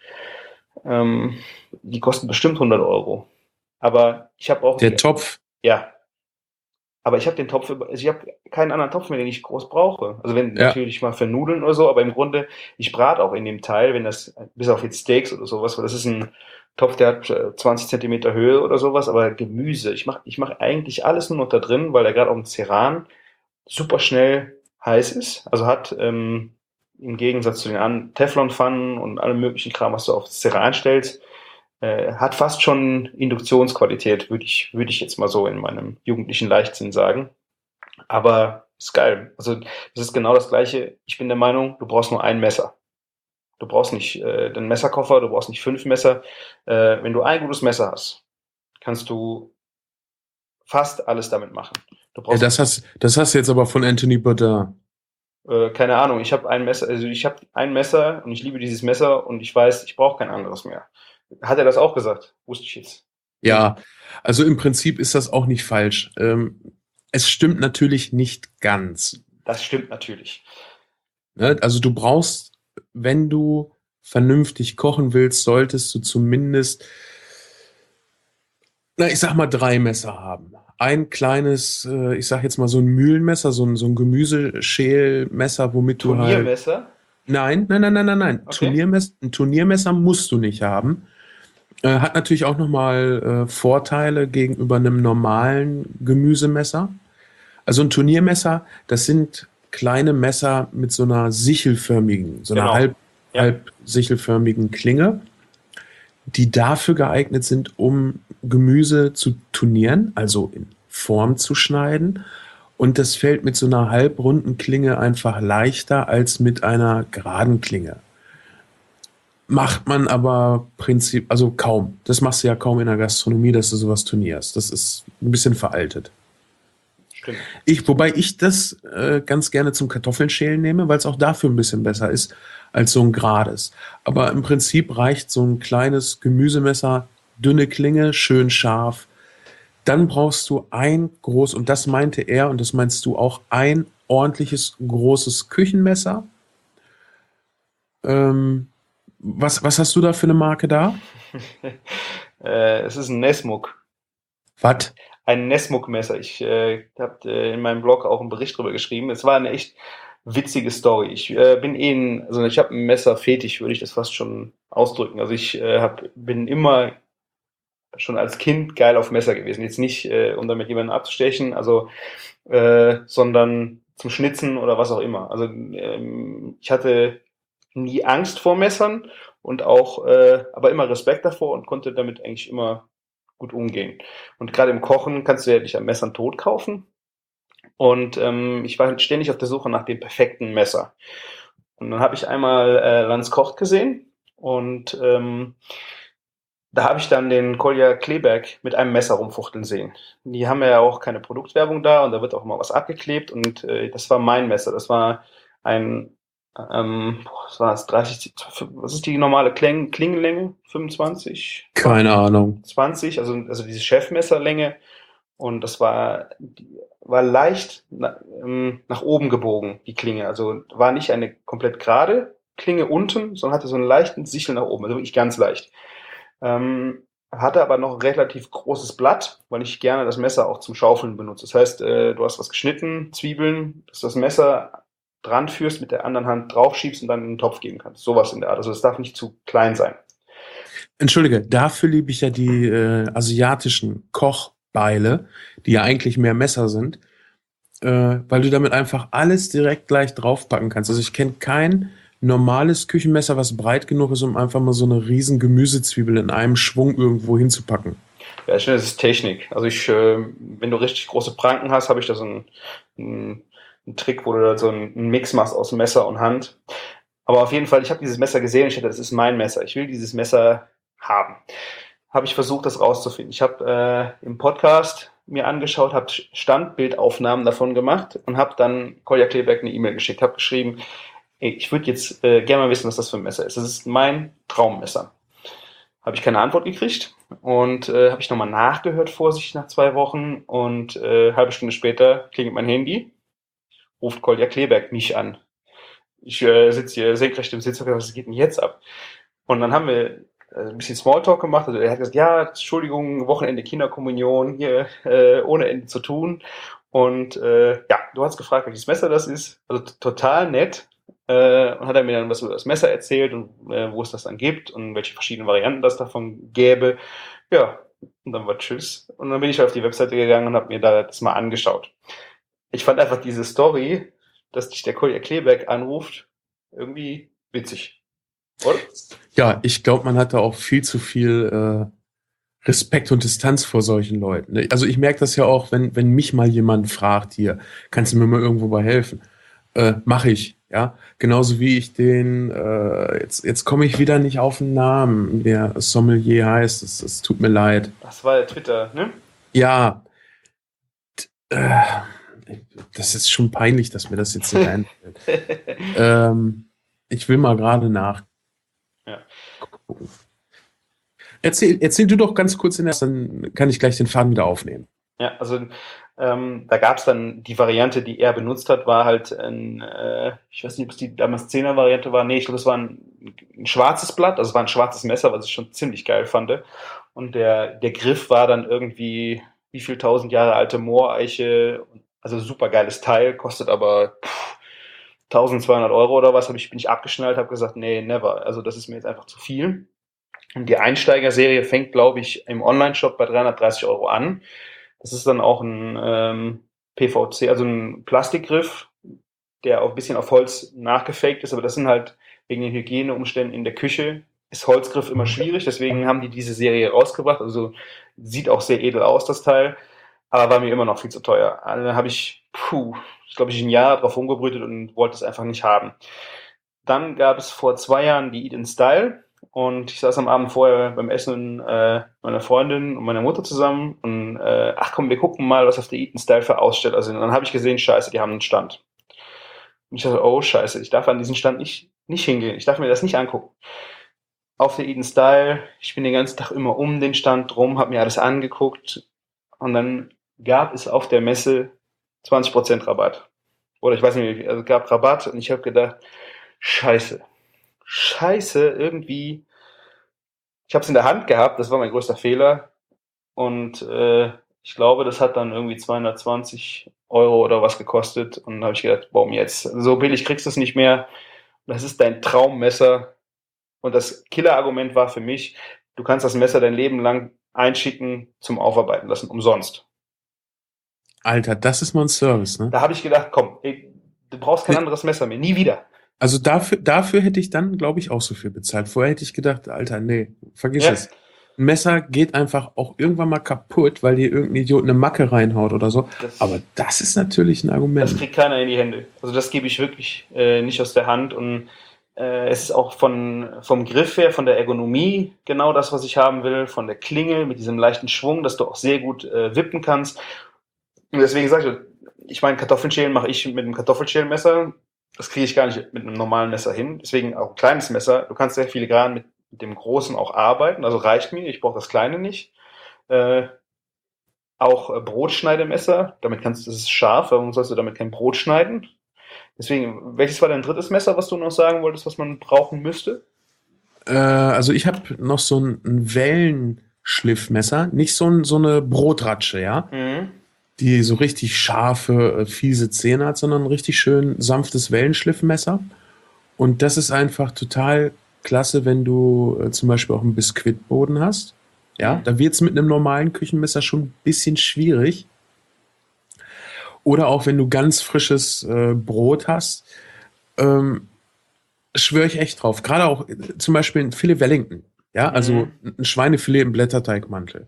Die kosten bestimmt 100 Euro. Aber ich habe auch... Der Topf? Ja. Aber ich habe den Topf, also ich habe keinen anderen Topf mehr, den ich groß brauche. Also wenn natürlich mal für Nudeln oder so, aber im Grunde, ich brate auch in dem Teil, wenn das, bis auf jetzt Steaks oder sowas, weil das ist ein Topf, der hat 20 Zentimeter Höhe oder sowas, aber Gemüse, ich mach eigentlich alles nur noch da drin, weil der gerade auf dem Ceran super schnell heiß ist. Also hat im Gegensatz zu den anderen Teflonpfannen und allem möglichen Kram, was du auf das Ceran stellst, hat fast schon Induktionsqualität, würde ich jetzt mal so in meinem jugendlichen Leichtsinn sagen. Aber ist geil. Also das ist genau das Gleiche. Ich bin der Meinung, du brauchst nur ein Messer. Du brauchst nicht den Messerkoffer, du brauchst nicht 5 Messer. Wenn du ein gutes Messer hast, kannst du fast alles damit machen. Du brauchst das hast du jetzt aber von Anthony Bourdain. keine Ahnung, ich habe ein Messer und ich liebe dieses Messer und ich weiß, ich brauche kein anderes mehr. Hat er das auch gesagt? Wusste ich jetzt. Ja, also im Prinzip ist das auch nicht falsch. Es stimmt natürlich nicht ganz. Das stimmt natürlich. Ne? Also du brauchst, wenn du vernünftig kochen willst, solltest du zumindest, ich sag mal 3 Messer haben. Ein kleines, ich sag jetzt mal so ein Mühlenmesser, so ein Gemüseschälmesser, womit du halt... Turniermesser? Nein. Okay. Ein Turniermesser musst du nicht haben. Hat natürlich auch nochmal Vorteile gegenüber einem normalen Gemüsemesser. Also ein Turniermesser, das sind kleine Messer mit so einer sichelförmigen, so einer halb sichelförmigen Klinge, die dafür geeignet sind, um Gemüse zu turnieren, also in Form zu schneiden. Und das fällt mit so einer halbrunden Klinge einfach leichter als mit einer geraden Klinge. Macht man aber also kaum. Das machst du ja kaum in der Gastronomie, dass du sowas turnierst. Das ist ein bisschen veraltet. Stimmt. Wobei ich das ganz gerne zum Kartoffeln schälen nehme, weil es auch dafür ein bisschen besser ist als so ein gerades. Aber im Prinzip reicht so ein kleines Gemüsemesser, dünne Klinge, schön scharf. Dann brauchst du und das meinte er und das meinst du auch, ein ordentliches, großes Küchenmesser. Was hast du da für eine Marke da? Es ist ein Nesmuk. Was? Ein Nesmuk-Messer. Ich habe in meinem Blog auch einen Bericht drüber geschrieben. Es war eine echt witzige Story. Also ich habe ein Messer-Fetisch, würde ich das fast schon ausdrücken. Also bin immer schon als Kind geil auf Messer gewesen. Jetzt nicht, um damit jemanden abzustechen, sondern zum Schnitzen oder was auch immer. Also ich hatte nie Angst vor Messern und aber immer Respekt davor und konnte damit eigentlich immer gut umgehen. Und gerade im Kochen kannst du ja dich an Messern tot kaufen. Und ich war ständig auf der Suche nach dem perfekten Messer. Und dann habe ich einmal Lanz kocht gesehen und da habe ich dann den Kolja Kleberg mit einem Messer rumfuchteln sehen. Die haben ja auch keine Produktwerbung da und da wird auch immer was abgeklebt und das war mein Messer. Das war ein, was war das, 30, was ist die normale Klingenlänge? 25? Keine Ahnung. 20, also diese Chefmesserlänge und war leicht nach oben gebogen, die Klinge. Also war nicht eine komplett gerade Klinge unten, sondern hatte so einen leichten Sichel nach oben, also wirklich ganz leicht. Hatte aber noch ein relativ großes Blatt, weil ich gerne das Messer auch zum Schaufeln benutze. Das heißt, du hast was geschnitten, Zwiebeln, dass du das Messer dran führst, mit der anderen Hand draufschiebst und dann in den Topf geben kannst. Sowas in der Art. Also es darf nicht zu klein sein. Entschuldige, dafür liebe ich ja die asiatischen Kochbeile, die ja eigentlich mehr Messer sind, weil du damit einfach alles direkt gleich draufpacken kannst. Also ich kenne kein normales Küchenmesser, was breit genug ist, um einfach mal so eine riesen Gemüsezwiebel in einem Schwung irgendwo hinzupacken. Ja, ich finde, das ist Technik. Also wenn du richtig große Pranken hast, habe ich da so einen Trick, wo du da so einen Mix machst aus Messer und Hand. Aber auf jeden Fall, ich habe dieses Messer gesehen und ich dachte, das ist mein Messer. Ich will dieses Messer haben. Habe ich versucht, das rauszufinden. Ich habe im Podcast mir angeschaut, habe Standbildaufnahmen davon gemacht und habe dann Kolja Kleberg eine E-Mail geschickt, habe geschrieben, ey, ich würde jetzt gerne mal wissen, was das für ein Messer ist. Das ist mein Traummesser. Habe ich keine Antwort gekriegt und habe ich nochmal nachgehört, vorsichtig nach 2 Wochen und halbe Stunde später klingelt mein Handy, ruft Kolja Kleberg mich an. Ich sitze hier senkrecht im Sitz, was geht denn jetzt ab? Und dann haben wir ein bisschen Smalltalk gemacht. Also er hat gesagt, ja, Entschuldigung, Wochenende Kinderkommunion, hier ohne Ende zu tun. Und ja, du hast gefragt, welches Messer das ist. Also total nett. Und hat er mir dann was über das Messer erzählt und wo es das dann gibt und welche verschiedenen Varianten das davon gäbe. Ja, und dann war Tschüss. Und dann bin ich auf die Webseite gegangen und habe mir da das mal angeschaut. Ich fand einfach diese Story, dass dich der Kolja Kleberg anruft, irgendwie witzig. Oder? Ja, ich glaube, man hat da auch viel zu viel Respekt und Distanz vor solchen Leuten. Ne? Also ich merke das ja auch, wenn mich mal jemand fragt, hier, kannst du mir mal irgendwo bei helfen? Mache ich, ja. Genauso wie ich jetzt komme ich wieder nicht auf den Namen, der Sommelier heißt, es tut mir leid. Das war ja Twitter, ne? Ja, äh, das ist schon peinlich, dass mir das jetzt nicht einfällt. Ich will mal gerade nachgucken. Ja. Erzähl du doch ganz kurz dann kann ich gleich den Faden wieder aufnehmen. Ja, also da gab es dann die Variante, die er benutzt hat, war halt ich weiß nicht, ob es die damals 10er-Variante war. Nee, ich glaube, es war ein schwarzes Blatt, also es war ein schwarzes Messer, was ich schon ziemlich geil fand. Und der Griff war dann irgendwie, wie viel 1000 Jahre alte Mooreiche, also super geiles Teil, kostet aber 1200 Euro oder was, bin ich abgeschnallt, habe gesagt, nee, never. Also das ist mir jetzt einfach zu viel. Und die Einsteigerserie fängt, glaube ich, im Online-Shop bei 330 Euro an. Das ist dann auch ein PVC, also ein Plastikgriff, der auch ein bisschen auf Holz nachgefaked ist, aber das sind halt wegen den Hygieneumständen in der Küche, ist Holzgriff immer schwierig, deswegen haben die diese Serie rausgebracht. Also sieht auch sehr edel aus, das Teil, aber war mir immer noch viel zu teuer. Also habe ich glaube ich, ein Jahr drauf rumgebrütet und wollte es einfach nicht haben. Dann gab es vor 2 Jahren die Eat in Style. und ich saß am Abend vorher beim Essen meiner Freundin und meiner Mutter zusammen und ach komm, wir gucken mal, was auf der Eaton Style für Aussteller sind. Und dann habe ich gesehen, scheiße, die haben einen Stand. Und ich dachte, oh scheiße, ich darf an diesen Stand nicht hingehen, ich darf mir das nicht angucken. Auf der Eaton Style, ich bin den ganzen Tag immer um den Stand drum, habe mir alles angeguckt und dann gab es auf der Messe 20% Rabatt. Oder ich weiß nicht, also es gab Rabatt und ich habe gedacht, scheiße, irgendwie, ich habe es in der Hand gehabt, das war mein größter Fehler und ich glaube, das hat dann irgendwie 220 Euro oder was gekostet und dann habe ich gedacht, boah, jetzt, so billig kriegst du es nicht mehr, das ist dein Traummesser und das Killerargument war für mich, du kannst das Messer dein Leben lang einschicken zum Aufarbeiten lassen, umsonst. Alter, das ist mal ein Service, ne? Da habe ich gedacht, komm, ey, du brauchst kein anderes Messer mehr, nie wieder. Also dafür hätte ich dann, glaube ich, auch so viel bezahlt. Vorher hätte ich gedacht, Alter, nee, vergiss Ja. es. Ein Messer geht einfach auch irgendwann mal kaputt, weil dir irgendein Idiot eine Macke reinhaut oder so. Aber das ist natürlich ein Das Argument. kriegt keiner in die Hände. Also das gebe ich wirklich nicht aus der Hand und es ist auch vom Griff her, von der Ergonomie genau das, was ich haben will, von der Klinge mit diesem leichten Schwung, dass du auch sehr gut wippen kannst. Und deswegen sage ich meine, Kartoffelschälen mache ich mit einem Kartoffelschälmesser. Das kriege ich gar nicht mit einem normalen Messer hin. Deswegen auch ein kleines Messer. Du kannst sehr filigran mit dem großen auch arbeiten. Also reicht mir. Ich brauche das kleine nicht. Auch Brotschneidemesser. Das ist scharf. Warum sollst du damit kein Brot schneiden? Deswegen, welches war dein drittes Messer, was du noch sagen wolltest, was man brauchen müsste? Also ich habe noch so ein Wellenschliffmesser, nicht so eine Brotratsche, ja, die so richtig scharfe, fiese Zähne hat, sondern ein richtig schön sanftes Wellenschliffmesser. Und das ist einfach total klasse, wenn du zum Beispiel auch einen Biskuitboden hast. Ja, da wird es mit einem normalen Küchenmesser schon ein bisschen schwierig. Oder auch wenn du ganz frisches Brot hast, schwöre ich echt drauf. Gerade auch zum Beispiel ein Filet Wellington, ja, also ein Schweinefilet im Blätterteigmantel.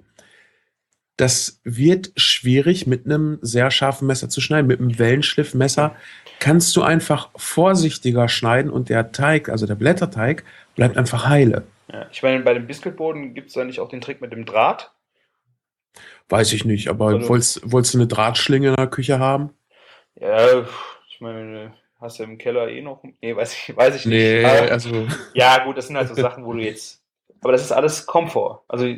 Das wird schwierig mit einem sehr scharfen Messer zu schneiden. Mit einem Wellenschliffmesser kannst du einfach vorsichtiger schneiden und der Teig, also der Blätterteig, bleibt einfach heile. Ja, ich meine, bei dem Biskuitboden gibt es da nicht auch den Trick mit dem Draht? Weiß ich nicht, aber Also- wolltest du eine Drahtschlinge in der Küche haben? Ja, ich meine, hast du im Keller eh noch? Nee, weiß ich nicht. Nee, Aber, also ja, gut, das sind halt so Sachen, wo du jetzt. Aber das ist alles Komfort. Also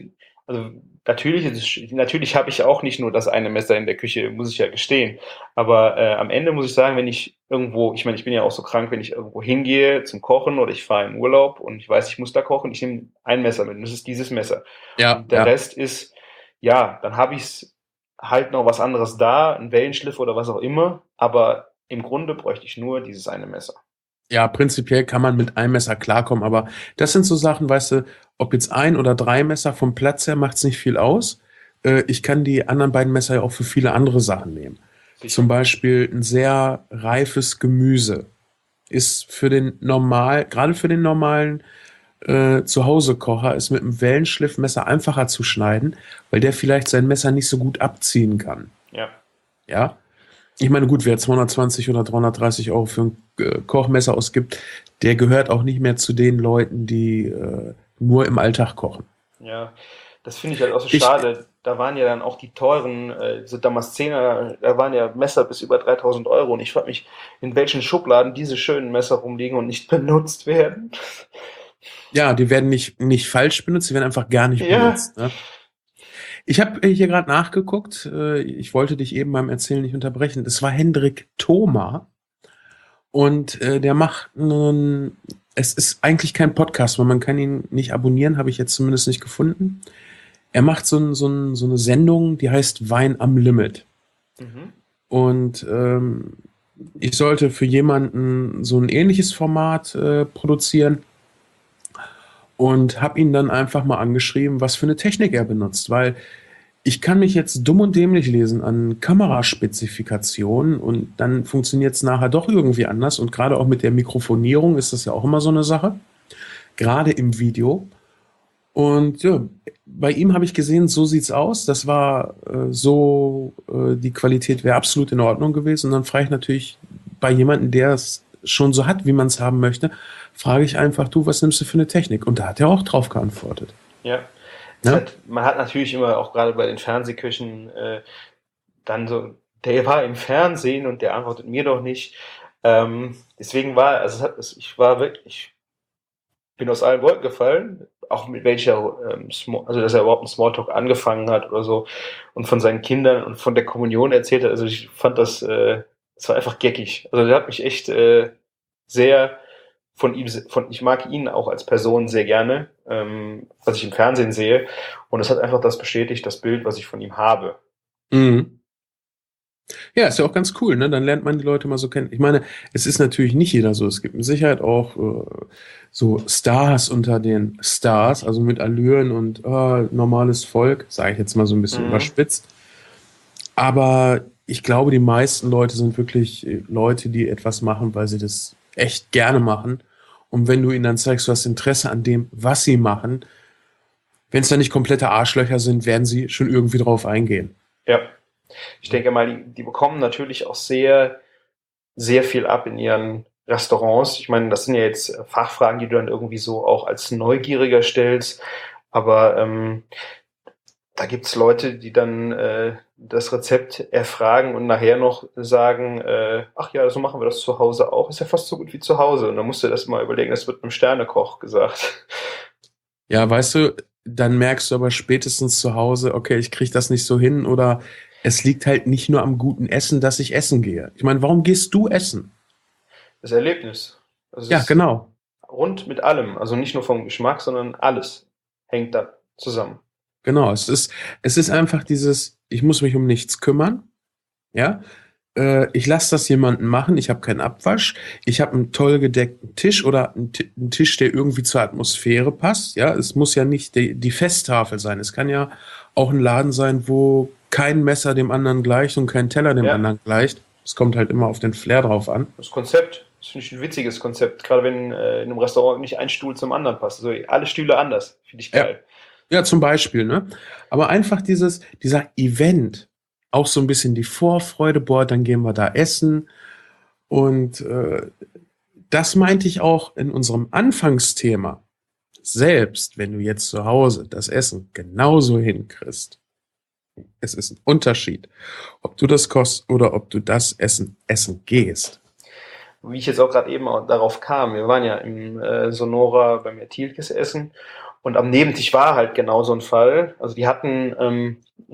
natürlich habe ich auch nicht nur das eine Messer in der Küche, muss ich ja gestehen. Aber am Ende muss ich sagen, wenn ich irgendwo, ich meine, ich bin ja auch so krank, wenn ich irgendwo hingehe zum Kochen oder ich fahre in Urlaub und ich weiß, ich muss da kochen, ich nehme ein Messer mit und das ist dieses Messer. ja, Und der Rest ist, ja, dann habe ich halt noch was anderes da, ein Wellenschliff oder was auch immer, aber im Grunde bräuchte ich nur dieses eine Messer. Ja, prinzipiell kann man mit einem Messer klarkommen, aber das sind so Sachen, weißt du, ob jetzt 1 oder 3 Messer vom Platz her macht's nicht viel aus. Ich kann die anderen beiden Messer ja auch für viele andere Sachen nehmen. Zum Beispiel ein sehr reifes Gemüse ist gerade für den normalen Zuhause-Kocher ist mit einem Wellenschliffmesser einfacher zu schneiden, weil der vielleicht sein Messer nicht so gut abziehen kann. Ja. Ja. Ich meine, gut, wer 220 oder 330 Euro für ein Kochmesser ausgibt, der gehört auch nicht mehr zu den Leuten, die nur im Alltag kochen. Ja, das finde ich halt auch so schade. Da waren ja dann auch die teuren, so Damaszener, da waren ja Messer bis über 3.000 Euro. Und ich frage mich, in welchen Schubladen diese schönen Messer rumliegen und nicht benutzt werden. Ja, die werden nicht falsch benutzt, die werden einfach gar nicht benutzt. Ne? Ich habe hier gerade nachgeguckt, ich wollte dich eben beim Erzählen nicht unterbrechen. Es war Hendrik Thoma und der macht es ist eigentlich kein Podcast, weil man kann ihn nicht abonnieren, habe ich jetzt zumindest nicht gefunden. Er macht so eine Sendung, die heißt Wein am Limit. Und ich sollte für jemanden so ein ähnliches Format produzieren und habe ihn dann einfach mal angeschrieben, was für eine Technik er benutzt, weil ich kann mich jetzt dumm und dämlich lesen an Kameraspezifikationen und dann funktioniert es nachher doch irgendwie anders und gerade auch mit der Mikrofonierung ist das ja auch immer so eine Sache, gerade im Video. Und ja, bei ihm habe ich gesehen, so sieht's aus, das war die Qualität wäre absolut in Ordnung gewesen und dann frage ich natürlich bei jemandem, der es schon so hat, wie man es haben möchte, frage ich einfach, du, was nimmst du für eine Technik? Und da hat er auch drauf geantwortet. Ja. Ne? Man hat natürlich immer auch gerade bei den Fernsehköchen dann so, der war im Fernsehen und der antwortet mir doch nicht. Deswegen war, also ich war wirklich, bin aus allen Wolken gefallen, auch mit welcher, also dass er überhaupt einen Smalltalk angefangen hat oder so und von seinen Kindern und von der Kommunion erzählt hat. Also ich fand das war einfach geckig. Also der hat mich echt sehr ich mag ihn auch als Person sehr gerne, was ich im Fernsehen sehe. Und es hat einfach das bestätigt, das Bild, was ich von ihm habe. Mhm. Ja, ist ja auch ganz cool, ne? Dann lernt man die Leute mal so kennen. Ich meine, es ist natürlich nicht jeder so. Es gibt mit Sicherheit auch so Stars unter den Stars, also mit Allüren und normales Volk, sage ich jetzt mal so ein bisschen überspitzt. Aber ich glaube, die meisten Leute sind wirklich Leute, die etwas machen, weil sie das echt gerne machen. Und wenn du ihnen dann zeigst, du hast Interesse an dem, was sie machen, wenn es dann nicht komplette Arschlöcher sind, werden sie schon irgendwie drauf eingehen. Ja. Ich denke mal, die bekommen natürlich auch sehr, sehr viel ab in ihren Restaurants. Ich meine, das sind ja jetzt Fachfragen, die du dann irgendwie so auch als Neugieriger stellst. Aber da gibt's Leute, die dann das Rezept erfragen und nachher noch sagen, ach ja, so machen wir das zu Hause auch. Ist ja fast so gut wie zu Hause. Und dann musst du das mal überlegen, das wird einem Sternekoch gesagt. Ja, weißt du, dann merkst du aber spätestens zu Hause, okay, ich kriege das nicht so hin oder es liegt halt nicht nur am guten Essen, dass ich essen gehe. Ich meine, warum gehst du essen? Das Erlebnis. Also Ja, genau. rund mit allem. Also nicht nur vom Geschmack, sondern alles hängt da zusammen. Genau. Es ist einfach dieses, ich muss mich um nichts kümmern. Ja. Ich lasse das jemanden machen. Ich habe keinen Abwasch. Ich habe einen toll gedeckten Tisch oder einen Tisch, der irgendwie zur Atmosphäre passt. Ja, es muss ja nicht die Festtafel sein. Es kann ja auch ein Laden sein, wo kein Messer dem anderen gleicht und kein Teller dem anderen gleicht. Es kommt halt immer auf den Flair drauf an. Das Konzept, das finde ich ein witziges Konzept, gerade wenn in einem Restaurant nicht ein Stuhl zum anderen passt. Also alle Stühle anders, finde ich geil. Ja, zum Beispiel, ne? Aber einfach dieser Event, auch so ein bisschen die Vorfreude, boah, dann gehen wir da essen. Und das meinte ich auch in unserem Anfangsthema. Selbst wenn du jetzt zu Hause das Essen genauso hinkriegst, es ist ein Unterschied, ob du das kochst oder ob du das essen gehst. Wie ich jetzt auch gerade eben auch darauf kam, wir waren ja im Sonora beim Tilkes essen und am Nebentisch war halt genau so ein Fall. Also die hatten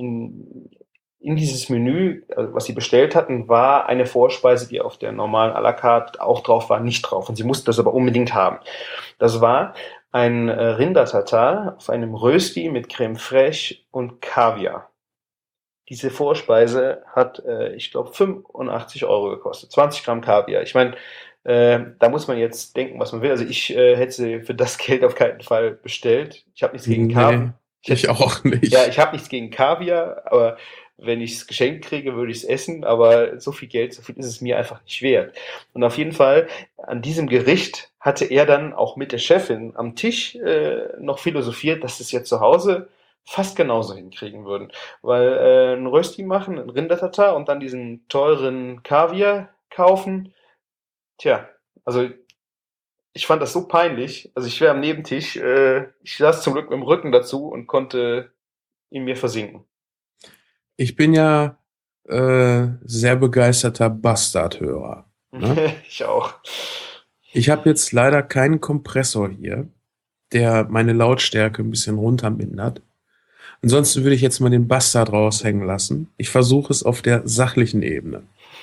in dieses Menü, also was sie bestellt hatten, war eine Vorspeise, die auf der normalen à la carte auch drauf war, nicht drauf. Und sie mussten das aber unbedingt haben. Das war ein Rindertatar auf einem Rösti mit Creme fraiche und Kaviar. Diese Vorspeise hat, ich glaube, 85 € gekostet. 20 Gramm Kaviar. Ich meine, da muss man jetzt denken, was man will. Also ich hätte sie für das Geld auf keinen Fall bestellt. Ich habe nichts gegen Kaviar. Ich auch nicht. Ja, ich habe nichts gegen Kaviar, aber wenn ich es geschenkt kriege, würde ich es essen. Aber so viel Geld, so viel ist es mir einfach nicht wert. Und auf jeden Fall, an diesem Gericht hatte er dann auch mit der Chefin am Tisch noch philosophiert, dass es jetzt zu Hause fast genauso hinkriegen würden. Weil ein Rösti machen, ein Rindertatar und dann diesen teuren Kaviar kaufen. Tja, also ich fand das so peinlich. Also ich wäre am Nebentisch, ich saß zum Glück mit dem Rücken dazu und konnte in mir versinken. Ich bin ja sehr begeisterter Bastard-Hörer. Ne? Ich auch. Ich habe jetzt leider keinen Kompressor hier, der meine Lautstärke ein bisschen runtermindert. Ansonsten würde ich jetzt mal den Bastard raushängen lassen. Ich versuche es auf der sachlichen Ebene.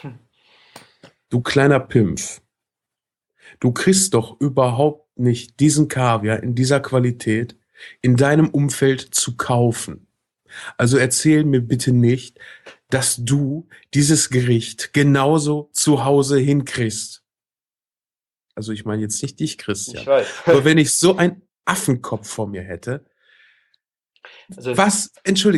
Du kleiner Pimpf. Du kriegst doch überhaupt nicht diesen Kaviar in dieser Qualität in deinem Umfeld zu kaufen. Also erzähl mir bitte nicht, dass du dieses Gericht genauso zu Hause hinkriegst. Also ich meine jetzt nicht dich, Christian. Ich weiß. Aber wenn ich so einen Affenkopf vor mir hätte, Also, was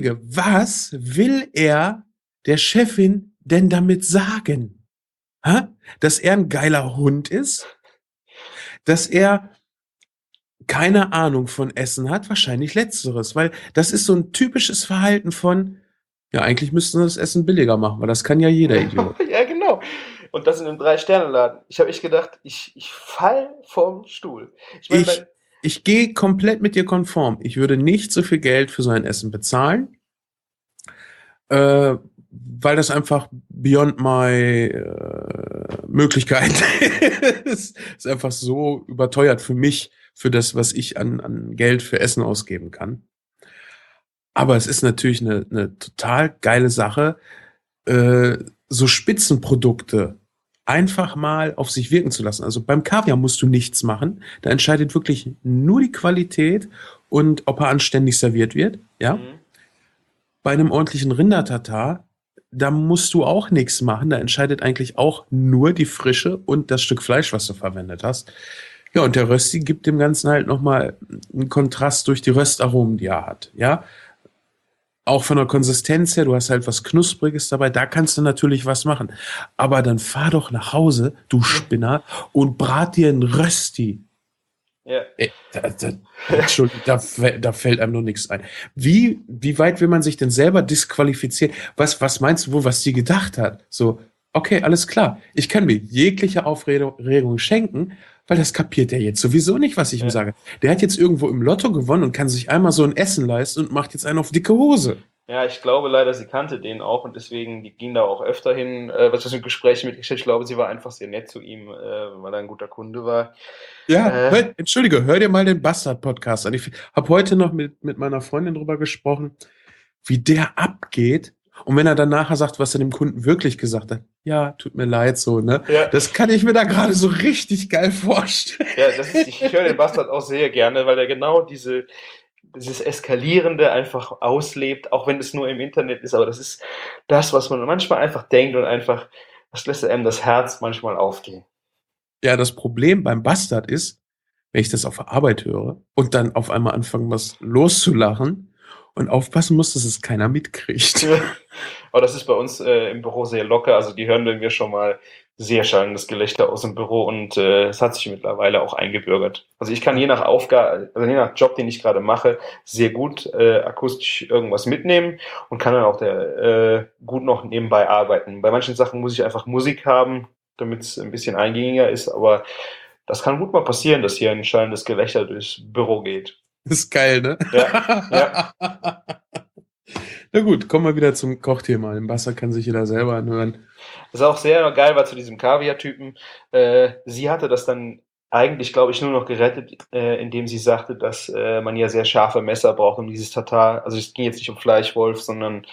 will er der Chefin denn damit sagen? Dass er ein geiler Hund ist? Dass er keine Ahnung von Essen hat? Wahrscheinlich Letzteres, weil das ist so ein typisches Verhalten von, ja, eigentlich müssten wir das Essen billiger machen, weil das kann ja jeder Idiot. ja, genau. Und das in einem 3-Sterne-Laden. Ich habe echt gedacht, ich fall vom Stuhl. Ich meine, Ich gehe komplett mit dir konform. Ich würde nicht so viel Geld für so ein Essen bezahlen, weil das einfach beyond my Möglichkeit ist. Ist einfach so überteuert für mich, für das, was ich an Geld für Essen ausgeben kann. Aber es ist natürlich eine total geile Sache, so Spitzenprodukte einfach mal auf sich wirken zu lassen. Also beim Kaviar musst du nichts machen. Da entscheidet wirklich nur die Qualität und ob er anständig serviert wird. Ja. Bei einem ordentlichen Rindertatar, da musst du auch nichts machen. Da entscheidet eigentlich auch nur die Frische und das Stück Fleisch, was du verwendet hast. Ja, und der Rösti gibt dem Ganzen halt nochmal einen Kontrast durch die Röstaromen, die er hat. Ja. Auch von der Konsistenz her, du hast halt was Knuspriges dabei, da kannst du natürlich was machen. Aber dann fahr doch nach Hause, du Spinner, und brat dir einen Rösti. Ja. Entschuldigung, da fällt einem nur nichts ein. Wie weit will man sich denn selber disqualifizieren? Was meinst du wohl, was die gedacht hat? So, okay, alles klar. Ich kann mir jegliche Aufregung schenken, weil das kapiert er jetzt sowieso nicht, was ich ihm sage. Der hat jetzt irgendwo im Lotto gewonnen und kann sich einmal so ein Essen leisten und macht jetzt einen auf dicke Hose. Ja, ich glaube leider, sie kannte den auch und deswegen, die ging da auch öfter hin, was für Gespräche mitgestellt. Ich glaube, sie war einfach sehr nett zu ihm, weil er ein guter Kunde war. Ja, hör dir mal den Bastard-Podcast an. Ich habe heute noch mit meiner Freundin drüber gesprochen, wie der abgeht. Und wenn er dann nachher sagt, was er dem Kunden wirklich gesagt hat, ja, tut mir leid, so, ne? Ja. Das kann ich mir da gerade so richtig geil vorstellen. Ja, ich höre den Bastard auch sehr gerne, weil er genau dieses Eskalierende einfach auslebt, auch wenn es nur im Internet ist. Aber das ist das, was man manchmal einfach denkt und einfach, das lässt einem das Herz manchmal aufgehen. Ja, das Problem beim Bastard ist, wenn ich das auf der Arbeit höre und dann auf einmal anfangen, was loszulachen und aufpassen muss, dass es keiner mitkriegt. Aber das ist bei uns im Büro sehr locker. Also die hören wir schon mal sehr schallendes Gelächter aus dem Büro und es hat sich mittlerweile auch eingebürgert. Also ich kann je nach Aufgabe, also je nach Job, den ich gerade mache, sehr gut akustisch irgendwas mitnehmen und kann dann auch gut noch nebenbei arbeiten. Bei manchen Sachen muss ich einfach Musik haben, damit es ein bisschen eingängiger ist, aber das kann gut mal passieren, dass hier ein schallendes Gelächter durchs Büro geht. Das ist geil, ne? Ja. Na gut, kommen wir wieder zum Kochthema. Den Bastard kann sich jeder selber anhören. Was auch sehr geil war zu diesem Kaviar-Typen. Sie hatte das dann eigentlich, glaube ich, nur noch gerettet, indem sie sagte, dass man ja sehr scharfe Messer braucht, um dieses Tatar, also es ging jetzt nicht um Fleischwolf, sondern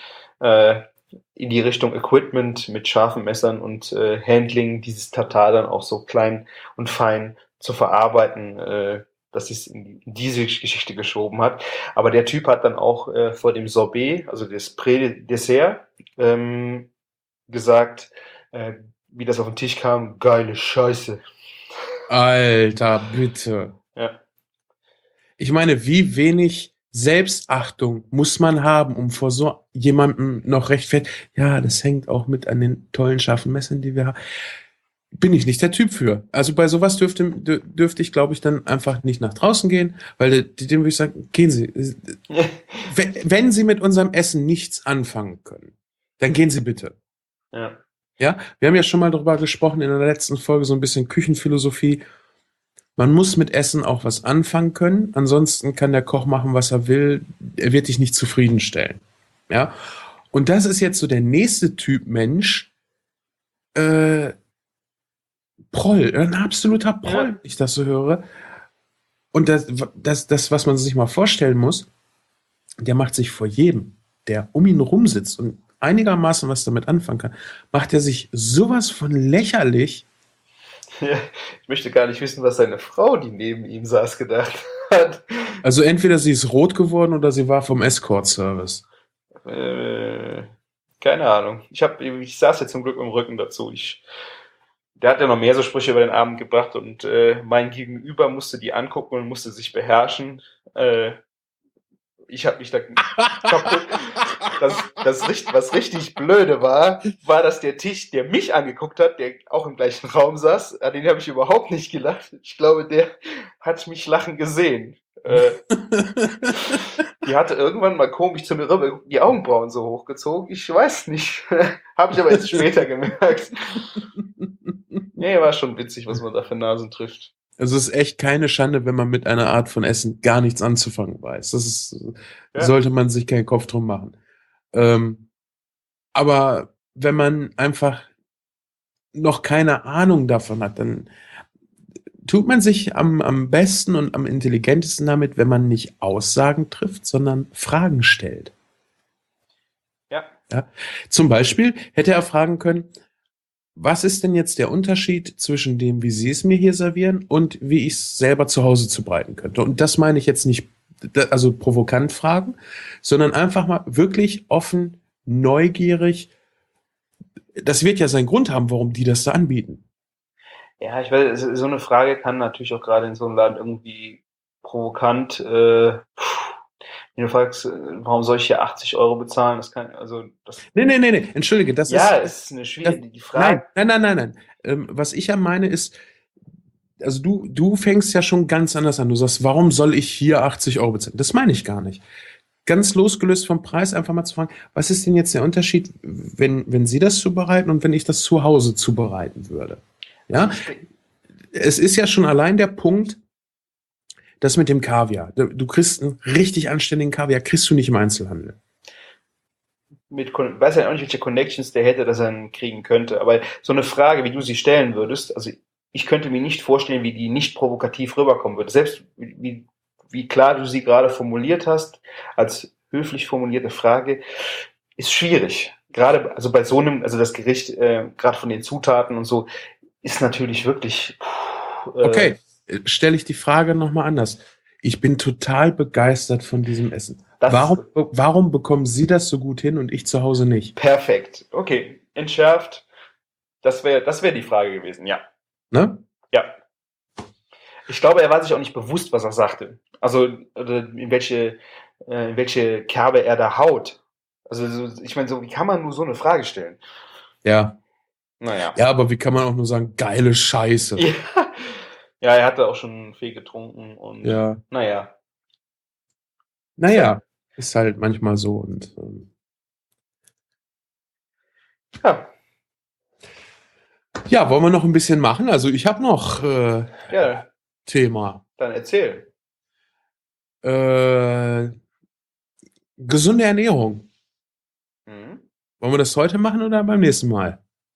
in die Richtung Equipment mit scharfen Messern und Handling, dieses Tatar dann auch so klein und fein zu verarbeiten, dass sie es in diese Geschichte geschoben hat. Aber der Typ hat dann auch vor dem Sorbet, also das Prä-Dessert, gesagt, wie das auf den Tisch kam, geile Scheiße. Alter, bitte. Ja. Ich meine, wie wenig Selbstachtung muss man haben, um vor so jemandem noch ja, das hängt auch mit an den tollen, scharfen Messern, die wir haben. Bin ich nicht der Typ für. Also bei sowas dürfte ich, glaube ich, dann einfach nicht nach draußen gehen, weil dem würde ich sagen, gehen Sie. Wenn Sie mit unserem Essen nichts anfangen können, dann gehen Sie bitte. Ja. Ja, wir haben ja schon mal darüber gesprochen in der letzten Folge, so ein bisschen Küchenphilosophie. Man muss mit Essen auch was anfangen können. Ansonsten kann der Koch machen, was er will. Er wird dich nicht zufriedenstellen. Ja. Und das ist jetzt so der nächste Typ Mensch. Proll, ein absoluter Proll, wenn ich das so höre. Und das, was man sich mal vorstellen muss, der macht sich vor jedem, der um ihn rumsitzt und einigermaßen was damit anfangen kann, macht er sich sowas von lächerlich. Ja, ich möchte gar nicht wissen, was seine Frau, die neben ihm saß, gedacht hat. Also entweder sie ist rot geworden oder sie war vom Escort-Service. Keine Ahnung. Ich saß jetzt zum Glück im Rücken dazu. Der hat ja noch mehr so Sprüche über den Abend gebracht und mein Gegenüber musste die angucken und musste sich beherrschen. Ich habe mich da kaputt. Was richtig blöde war, dass der Tisch, der mich angeguckt hat, der auch im gleichen Raum saß, an den habe ich überhaupt nicht gelacht. Ich glaube, der hat mich lachen gesehen. Die hatte irgendwann mal komisch zu mir rüber die Augenbrauen so hochgezogen. Ich weiß nicht. Habe ich aber jetzt später gemerkt. Nee, war schon witzig, was man da für Nasen trifft. Also es ist echt keine Schande, wenn man mit einer Art von Essen gar nichts anzufangen weiß. Ja. Sollte man sich keinen Kopf drum machen. Aber wenn man einfach noch keine Ahnung davon hat, dann tut man sich am besten und am intelligentesten damit, wenn man nicht Aussagen trifft, sondern Fragen stellt. Ja. Ja? Zum Beispiel hätte er fragen können, was ist denn jetzt der Unterschied zwischen dem, wie Sie es mir hier servieren und wie ich es selber zu Hause zubereiten könnte? Und das meine ich jetzt nicht, also provokant fragen, sondern einfach mal wirklich offen, neugierig. Das wird ja seinen Grund haben, warum die das da anbieten. Ja, ich weiß, so eine Frage kann natürlich auch gerade in so einem Laden irgendwie provokant, wenn du fragst, warum soll ich hier 80 Euro bezahlen? Das kann, also das. Nee, entschuldige, das Ja, ist. es ist eine schwierige, die Frage. Nein. Was ich ja meine ist, also du fängst ja schon ganz anders an. Du sagst, warum soll ich hier 80 Euro bezahlen? Das meine ich gar nicht. Ganz losgelöst vom Preis einfach mal zu fragen, was ist denn jetzt der Unterschied, wenn Sie das zubereiten und wenn ich das zu Hause zubereiten würde? Ja, es ist ja schon allein der Punkt, das mit dem Kaviar. Du kriegst einen richtig anständigen Kaviar, kriegst du nicht im Einzelhandel. Weiß ja auch nicht, welche Connections der hätte, dass er ihn kriegen könnte. Aber so eine Frage, wie du sie stellen würdest, also ich könnte mir nicht vorstellen, wie die nicht provokativ rüberkommen würde. Selbst wie klar du sie gerade formuliert hast, als höflich formulierte Frage, ist schwierig. Gerade, also bei so einem, also das Gericht, gerade von den Zutaten und so, ist natürlich wirklich. Okay, stelle ich die Frage nochmal anders. Ich bin total begeistert von diesem Essen. Warum bekommen Sie das so gut hin und ich zu Hause nicht? Perfekt. Okay, entschärft. Das wäre die Frage gewesen, ja. Ne? Ja. Ich glaube, er war sich auch nicht bewusst, was er sagte. Also in welche Kerbe er da haut. Also ich meine, so wie kann man nur so eine Frage stellen? Ja. Naja. Ja, aber wie kann man auch nur sagen, geile Scheiße? Ja, er hatte auch schon viel getrunken und ja. Naja, ist halt manchmal so und ja. Ja, wollen wir noch ein bisschen machen? Also ich habe noch Thema. Dann erzähl. Gesunde Ernährung. Wollen wir das heute machen oder beim nächsten Mal?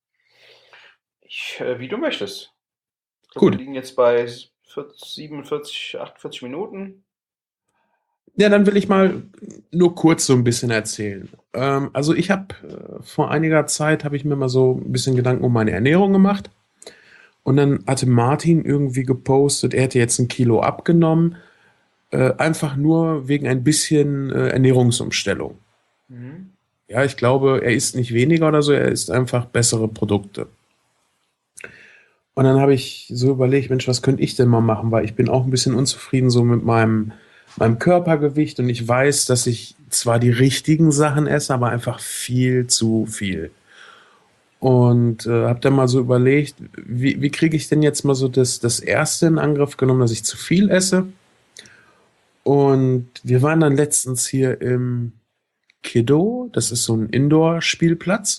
Wie du möchtest. Gut. Wir liegen jetzt bei 47, 48 Minuten. Ja, dann will ich mal nur kurz so ein bisschen erzählen. Also ich habe vor einiger Zeit, habe ich mir mal so ein bisschen Gedanken um meine Ernährung gemacht. Und dann hatte Martin irgendwie gepostet, er hätte jetzt 1 Kilo abgenommen. Einfach nur wegen ein bisschen Ernährungsumstellung. Ja, ich glaube, er isst nicht weniger oder so, er isst einfach bessere Produkte. Und dann habe ich so überlegt, Mensch, was könnte ich denn mal machen? Weil ich bin auch ein bisschen unzufrieden so mit meinem Körpergewicht und ich weiß, dass ich zwar die richtigen Sachen esse, aber einfach viel zu viel. Und habe dann mal so überlegt, wie kriege ich denn jetzt mal so das erste in Angriff genommen, dass ich zu viel esse? Und wir waren dann letztens hier im Kiddo, das ist so ein Indoor-Spielplatz.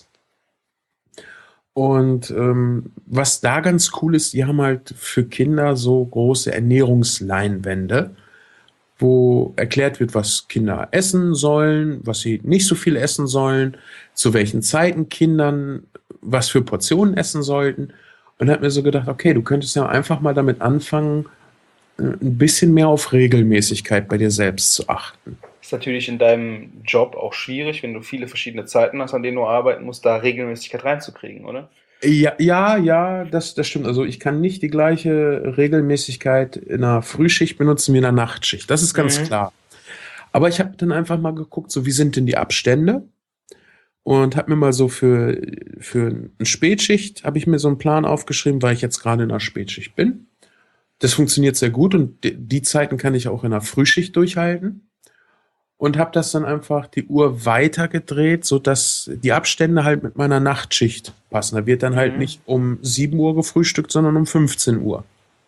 Und was da ganz cool ist, die haben halt für Kinder so große Ernährungsleinwände, wo erklärt wird, was Kinder essen sollen, was sie nicht so viel essen sollen, zu welchen Zeiten Kindern was für Portionen essen sollten. Und habe mir so gedacht, okay, du könntest ja einfach mal damit anfangen, ein bisschen mehr auf Regelmäßigkeit bei dir selbst zu achten. Ist natürlich in deinem Job auch schwierig, wenn du viele verschiedene Zeiten hast, an denen du arbeiten musst, da Regelmäßigkeit reinzukriegen, oder? Ja, das stimmt. Also ich kann nicht die gleiche Regelmäßigkeit in einer Frühschicht benutzen wie in einer Nachtschicht. Das ist ganz klar. Aber ich habe dann einfach mal geguckt, so wie sind denn die Abstände? Und habe mir mal so für eine Spätschicht, habe ich mir so einen Plan aufgeschrieben, weil ich jetzt gerade in einer Spätschicht bin. Das funktioniert sehr gut und die Zeiten kann ich auch in einer Frühschicht durchhalten. Und habe das dann einfach die Uhr weitergedreht, sodass die Abstände halt mit meiner Nachtschicht passen. Da wird dann halt nicht um 7 Uhr gefrühstückt, sondern um 15 Uhr.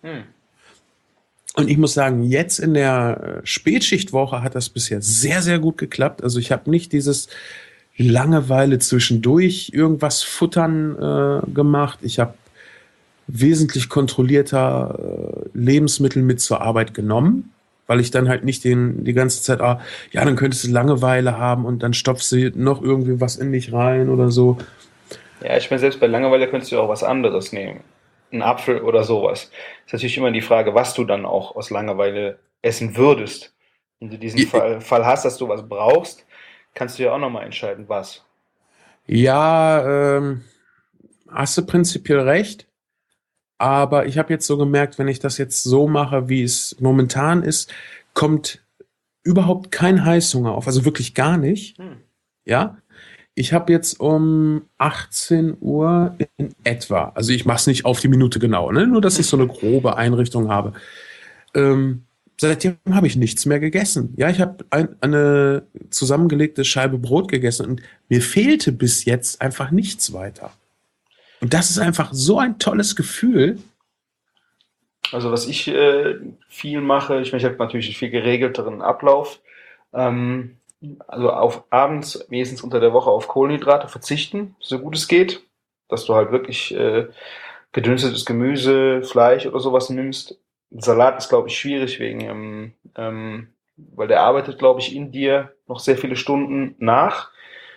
Und ich muss sagen, jetzt in der Spätschichtwoche hat das bisher sehr, sehr gut geklappt. Also ich habe nicht dieses Langeweile zwischendurch irgendwas futtern gemacht. Ich habe wesentlich kontrollierter Lebensmittel mit zur Arbeit genommen, weil ich dann halt nicht die ganze Zeit, ja, dann könntest du Langeweile haben und dann stopfst du noch irgendwie was in dich rein oder so. Ja, ich meine, selbst bei Langeweile könntest du ja auch was anderes nehmen. Einen Apfel oder sowas. Ist natürlich immer die Frage, was du dann auch aus Langeweile essen würdest. Wenn du diesen Fall hast, dass du was brauchst, kannst du ja auch nochmal entscheiden, was. Ja, hast du prinzipiell recht. Aber ich habe jetzt so gemerkt, wenn ich das jetzt so mache, wie es momentan ist, kommt überhaupt kein Heißhunger auf. Also wirklich gar nicht. Ja. Ich habe jetzt um 18 Uhr in etwa, also ich mache es nicht auf die Minute genau, ne? Nur, dass ich so eine grobe Einrichtung habe. Seitdem habe ich nichts mehr gegessen. Ja, ich habe eine zusammengelegte Scheibe Brot gegessen und mir fehlte bis jetzt einfach nichts weiter. Und das ist einfach so ein tolles Gefühl. Also was ich viel mache, ich meine, ich habe natürlich einen viel geregelteren Ablauf. Also auf abends, wenigstens unter der Woche, auf Kohlenhydrate verzichten, so gut es geht. Dass du halt wirklich gedünstetes Gemüse, Fleisch oder sowas nimmst. Salat ist, glaube ich, schwierig weil der arbeitet, glaube ich, in dir noch sehr viele Stunden nach.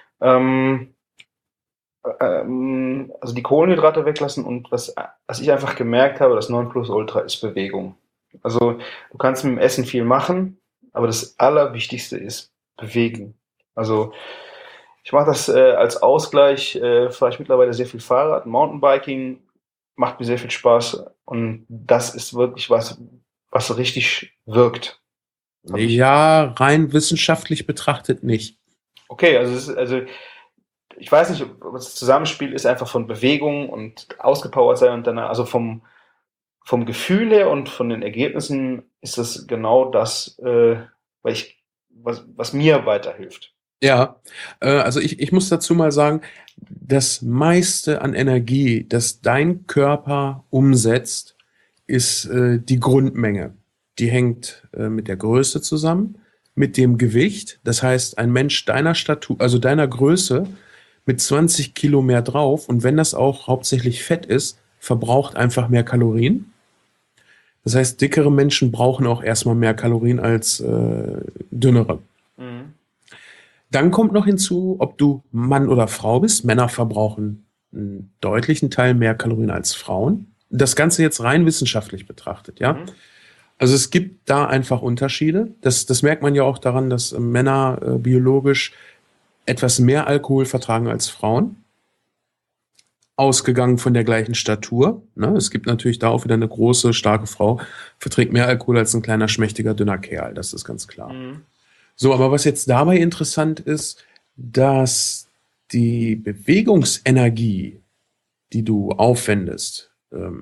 Also die Kohlenhydrate weglassen und was ich einfach gemerkt habe, das Nonplusultra ist Bewegung. Also du kannst mit dem Essen viel machen, aber das Allerwichtigste ist bewegen. Also ich mache das als Ausgleich, fahre ich mittlerweile sehr viel Fahrrad, Mountainbiking macht mir sehr viel Spaß und das ist wirklich was richtig wirkt. Ja, rein wissenschaftlich betrachtet nicht. Okay, also ich weiß nicht, ob das Zusammenspiel ist einfach von Bewegung und ausgepowert sein und dann, also vom Gefühl her und von den Ergebnissen ist das genau das, was mir weiterhilft. Ja, also ich muss dazu mal sagen, das meiste an Energie, das dein Körper umsetzt, ist die Grundmenge. Die hängt mit der Größe zusammen, mit dem Gewicht. Das heißt, ein Mensch deiner Statur, also deiner Größe, mit 20 Kilo mehr drauf und wenn das auch hauptsächlich Fett ist, verbraucht einfach mehr Kalorien. Das heißt, dickere Menschen brauchen auch erstmal mehr Kalorien als dünnere. Mhm. Dann kommt noch hinzu, ob du Mann oder Frau bist. Männer verbrauchen einen deutlichen Teil mehr Kalorien als Frauen. Das Ganze jetzt rein wissenschaftlich betrachtet, ja. Mhm. Also es gibt da einfach Unterschiede. Das merkt man ja auch daran, dass Männer biologisch etwas mehr Alkohol vertragen als Frauen. Ausgegangen von der gleichen Statur. Ne? Es gibt natürlich da auch wieder eine große, starke Frau, verträgt mehr Alkohol als ein kleiner, schmächtiger, dünner Kerl. Das ist ganz klar. Mhm. So, aber was jetzt dabei interessant ist, dass die Bewegungsenergie, die du aufwendest,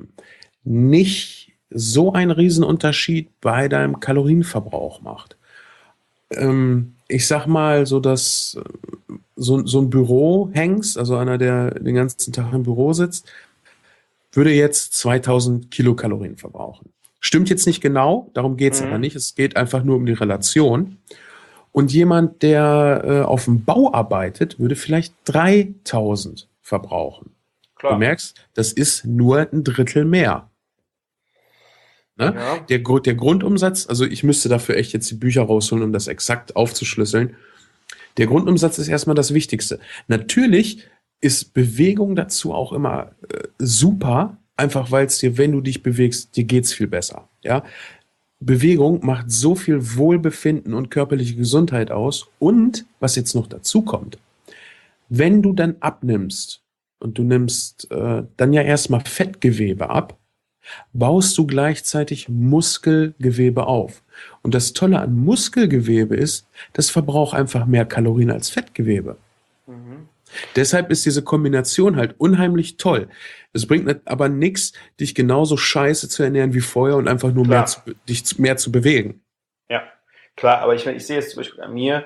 nicht so einen Riesenunterschied bei deinem Kalorienverbrauch macht. Ich sag mal, so dass so ein Bürohengst, also einer, der den ganzen Tag im Büro sitzt, würde jetzt 2000 Kilokalorien verbrauchen. Stimmt jetzt nicht genau, darum geht's aber nicht. Es geht einfach nur um die Relation. Und jemand, der auf dem Bau arbeitet, würde vielleicht 3000 verbrauchen. Klar. Du merkst, das ist nur ein Drittel mehr. Ne? Ja. Der Grundumsatz, also ich müsste dafür echt jetzt die Bücher rausholen, um das exakt aufzuschlüsseln. Der Grundumsatz ist erstmal das Wichtigste. Natürlich ist Bewegung dazu auch immer super, einfach weil es dir, wenn du dich bewegst, dir geht's viel besser. Ja? Bewegung macht so viel Wohlbefinden und körperliche Gesundheit aus. Und was jetzt noch dazu kommt, wenn du dann abnimmst und du nimmst dann ja erstmal Fettgewebe ab, baust du gleichzeitig Muskelgewebe auf. Und das Tolle an Muskelgewebe ist, das verbraucht einfach mehr Kalorien als Fettgewebe. Mhm. Deshalb ist diese Kombination halt unheimlich toll. Es bringt aber nichts, dich genauso scheiße zu ernähren wie vorher und einfach nur dich mehr zu bewegen. Ja, klar, aber ich sehe jetzt zum Beispiel an mir,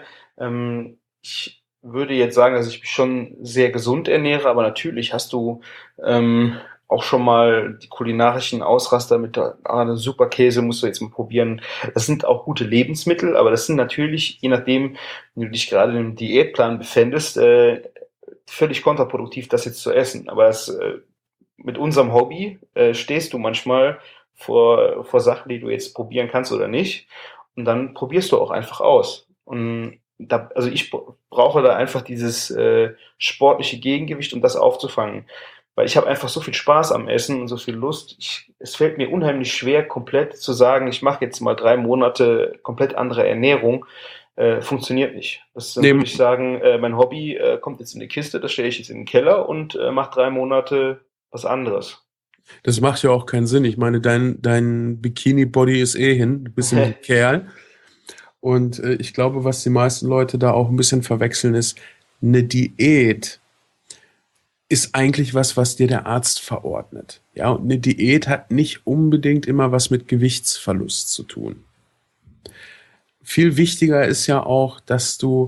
ich würde jetzt sagen, dass ich mich schon sehr gesund ernähre, aber natürlich hast du auch schon mal die kulinarischen Ausraster mit eine super Käse musst du jetzt mal probieren. Das sind auch gute Lebensmittel, aber das sind natürlich, je nachdem, wenn du dich gerade in einem Diätplan befändest, völlig kontraproduktiv, das jetzt zu essen. Aber das mit unserem Hobby stehst du manchmal vor Sachen, die du jetzt probieren kannst oder nicht. Und dann probierst du auch einfach aus. Und also ich brauche da einfach dieses sportliche Gegengewicht, um das aufzufangen. Weil ich habe einfach so viel Spaß am Essen und so viel Lust. Es fällt mir unheimlich schwer, komplett zu sagen, ich mache jetzt mal 3 Monate komplett andere Ernährung. Funktioniert nicht. Dann würde ich sagen, mein Hobby kommt jetzt in die Kiste, das stelle ich jetzt in den Keller und mache 3 Monate was anderes. Das macht ja auch keinen Sinn. Ich meine, dein Bikini-Body ist eh hin. Du bist ein Kerl. Und ich glaube, was die meisten Leute da auch ein bisschen verwechseln, ist, eine Diät ist eigentlich was dir der Arzt verordnet. Ja, und eine Diät hat nicht unbedingt immer was mit Gewichtsverlust zu tun. Viel wichtiger ist ja auch, dass du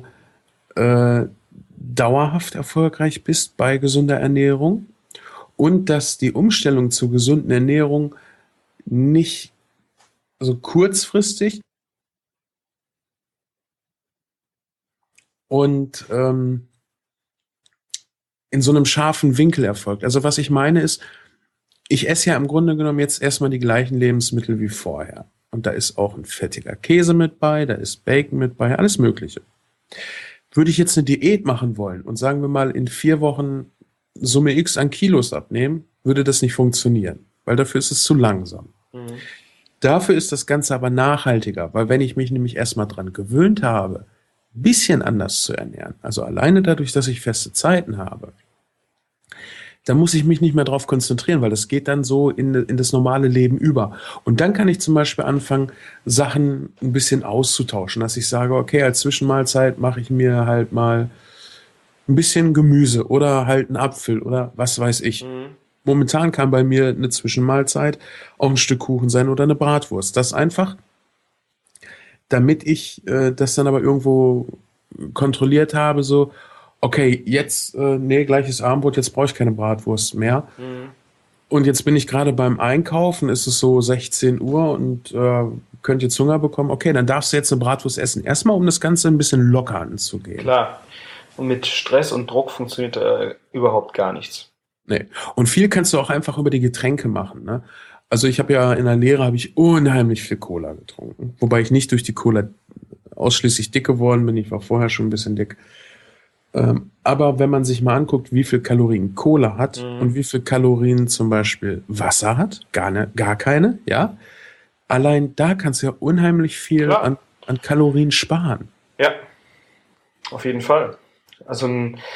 dauerhaft erfolgreich bist bei gesunder Ernährung und dass die Umstellung zur gesunden Ernährung nicht so kurzfristig und in so einem scharfen Winkel erfolgt. Also was ich meine ist, ich esse ja im Grunde genommen jetzt erstmal die gleichen Lebensmittel wie vorher. Und da ist auch ein fettiger Käse mit bei, da ist Bacon mit bei, alles Mögliche. Würde ich jetzt eine Diät machen wollen und sagen wir mal in 4 Wochen Summe X an Kilos abnehmen, würde das nicht funktionieren, weil dafür ist es zu langsam. Mhm. Dafür ist das Ganze aber nachhaltiger, weil wenn ich mich nämlich erstmal dran gewöhnt habe, ein bisschen anders zu ernähren, also alleine dadurch, dass ich feste Zeiten habe, da muss ich mich nicht mehr drauf konzentrieren, weil das geht dann so in das normale Leben über. Und dann kann ich zum Beispiel anfangen, Sachen ein bisschen auszutauschen, dass ich sage, okay, als Zwischenmahlzeit mache ich mir halt mal ein bisschen Gemüse oder halt einen Apfel oder was weiß ich. Mhm. Momentan kann bei mir eine Zwischenmahlzeit auch ein Stück Kuchen sein oder eine Bratwurst. Das einfach, damit ich das dann aber irgendwo kontrolliert habe, so, okay, jetzt, gleiches Abendbrot, jetzt brauche ich keine Bratwurst mehr. Mhm. Und jetzt bin ich gerade beim Einkaufen, ist es so 16 Uhr und könnt jetzt Hunger bekommen. Okay, dann darfst du jetzt eine Bratwurst essen. Erstmal, um das Ganze ein bisschen locker anzugehen. Klar. Und mit Stress und Druck funktioniert überhaupt gar nichts. Nee. Und viel kannst du auch einfach über die Getränke machen, ne? Also ich habe ja in der Lehre habe ich unheimlich viel Cola getrunken. Wobei ich nicht durch die Cola ausschließlich dick geworden bin. Ich war vorher schon ein bisschen dick. Aber wenn man sich mal anguckt, wie viel Kalorien Cola hat und wie viel Kalorien zum Beispiel Wasser hat, gar keine, ja. Allein da kannst du ja unheimlich viel an Kalorien sparen. Ja, auf jeden Fall. Also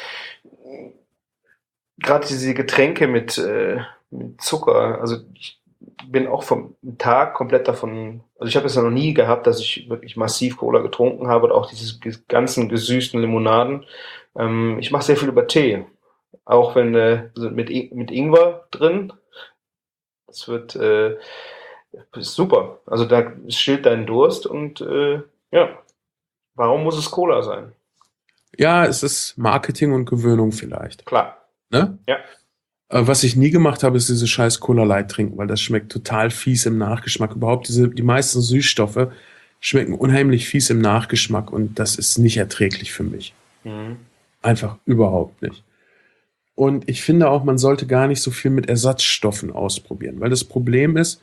gerade diese Getränke mit Zucker, also ich bin auch vom Tag komplett davon, also ich habe es ja noch nie gehabt, dass ich wirklich massiv Cola getrunken habe oder auch diese ganzen gesüßten Limonaden. Ich mache sehr viel über Tee, auch wenn also mit Ingwer drin. Das wird ist super. Also da stillt deinen Durst und warum muss es Cola sein? Ja, es ist Marketing und Gewöhnung vielleicht. Klar. Ne? Ja. Was ich nie gemacht habe, ist diese scheiß Cola Light trinken, weil das schmeckt total fies im Nachgeschmack. Überhaupt die meisten Süßstoffe schmecken unheimlich fies im Nachgeschmack und das ist nicht erträglich für mich. Mhm. Einfach überhaupt nicht. Und ich finde auch, man sollte gar nicht so viel mit Ersatzstoffen ausprobieren, weil das Problem ist,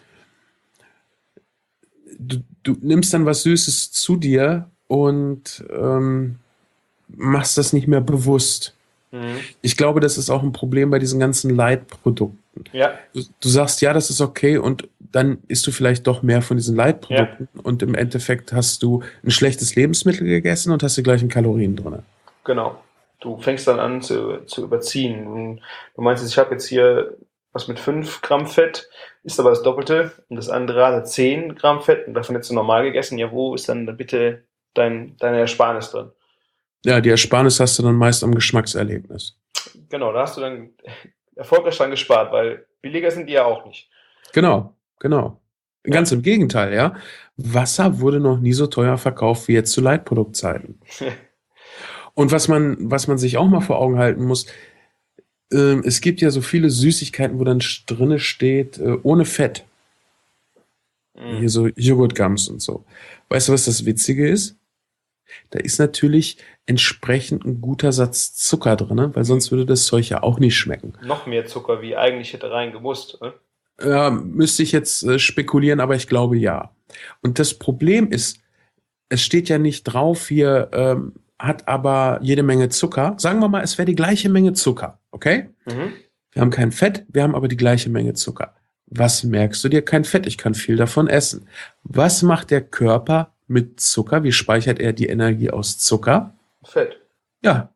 du nimmst dann was Süßes zu dir und machst das nicht mehr bewusst. Mhm. Ich glaube, das ist auch ein Problem bei diesen ganzen Light-Produkten. Ja. Du sagst, ja, das ist okay und dann isst du vielleicht doch mehr von diesen Light-Produkten und im Endeffekt hast du ein schlechtes Lebensmittel gegessen und hast die gleichen Kalorien drin. Genau. Du fängst dann an zu überziehen. Du meinst, ich habe jetzt hier was mit 5 Gramm Fett, ist aber das Doppelte und das andere hat 10 Gramm Fett und davon jetzt so normal gegessen. Ja, wo ist dann bitte deine Ersparnis drin? Ja, die Ersparnis hast du dann meist am Geschmackserlebnis. Genau, da hast du dann erfolgreich dran gespart, weil billiger sind die ja auch nicht. Genau. Ganz im Gegenteil, ja. Wasser wurde noch nie so teuer verkauft wie jetzt zu Leitproduktzeiten. Und was man sich auch mal vor Augen halten muss, es gibt ja so viele Süßigkeiten, wo dann drinne steht, ohne Fett. Hier so Joghurtgums und so. Weißt du, was das Witzige ist? da ist natürlich entsprechend ein guter Satz Zucker drin, weil sonst würde das Zeug ja auch nicht schmecken. Noch mehr Zucker, wie eigentlich hätte reingemusst. Ne? Müsste ich jetzt spekulieren, aber ich glaube ja. Und das Problem ist, es steht ja nicht drauf, hier hat aber jede Menge Zucker. Sagen wir mal, es wäre die gleiche Menge Zucker, okay? Mhm. Wir haben kein Fett, wir haben aber die gleiche Menge Zucker. Was merkst du dir? Kein Fett, ich kann viel davon essen. Was macht der Körper mit Zucker? Wie speichert er die Energie aus Zucker? Fett. Ja.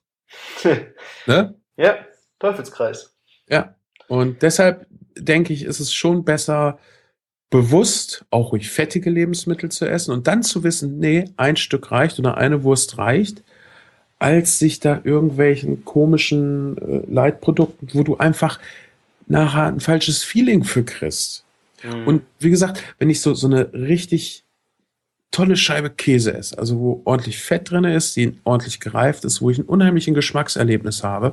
Ne? Ja, Teufelskreis. Ja. Und deshalb denke ich, ist es schon besser, bewusst auch ruhig fettige Lebensmittel zu essen und dann zu wissen, nee, ein Stück reicht oder eine Wurst reicht, als sich da irgendwelchen komischen Leitprodukten, wo du einfach nachher ein falsches Feeling für kriegst. Mhm. Und wie gesagt, wenn ich so eine richtig tolle Scheibe Käse esse, also wo ordentlich Fett drin ist, die ordentlich gereift ist, wo ich ein unheimliches Geschmackserlebnis habe,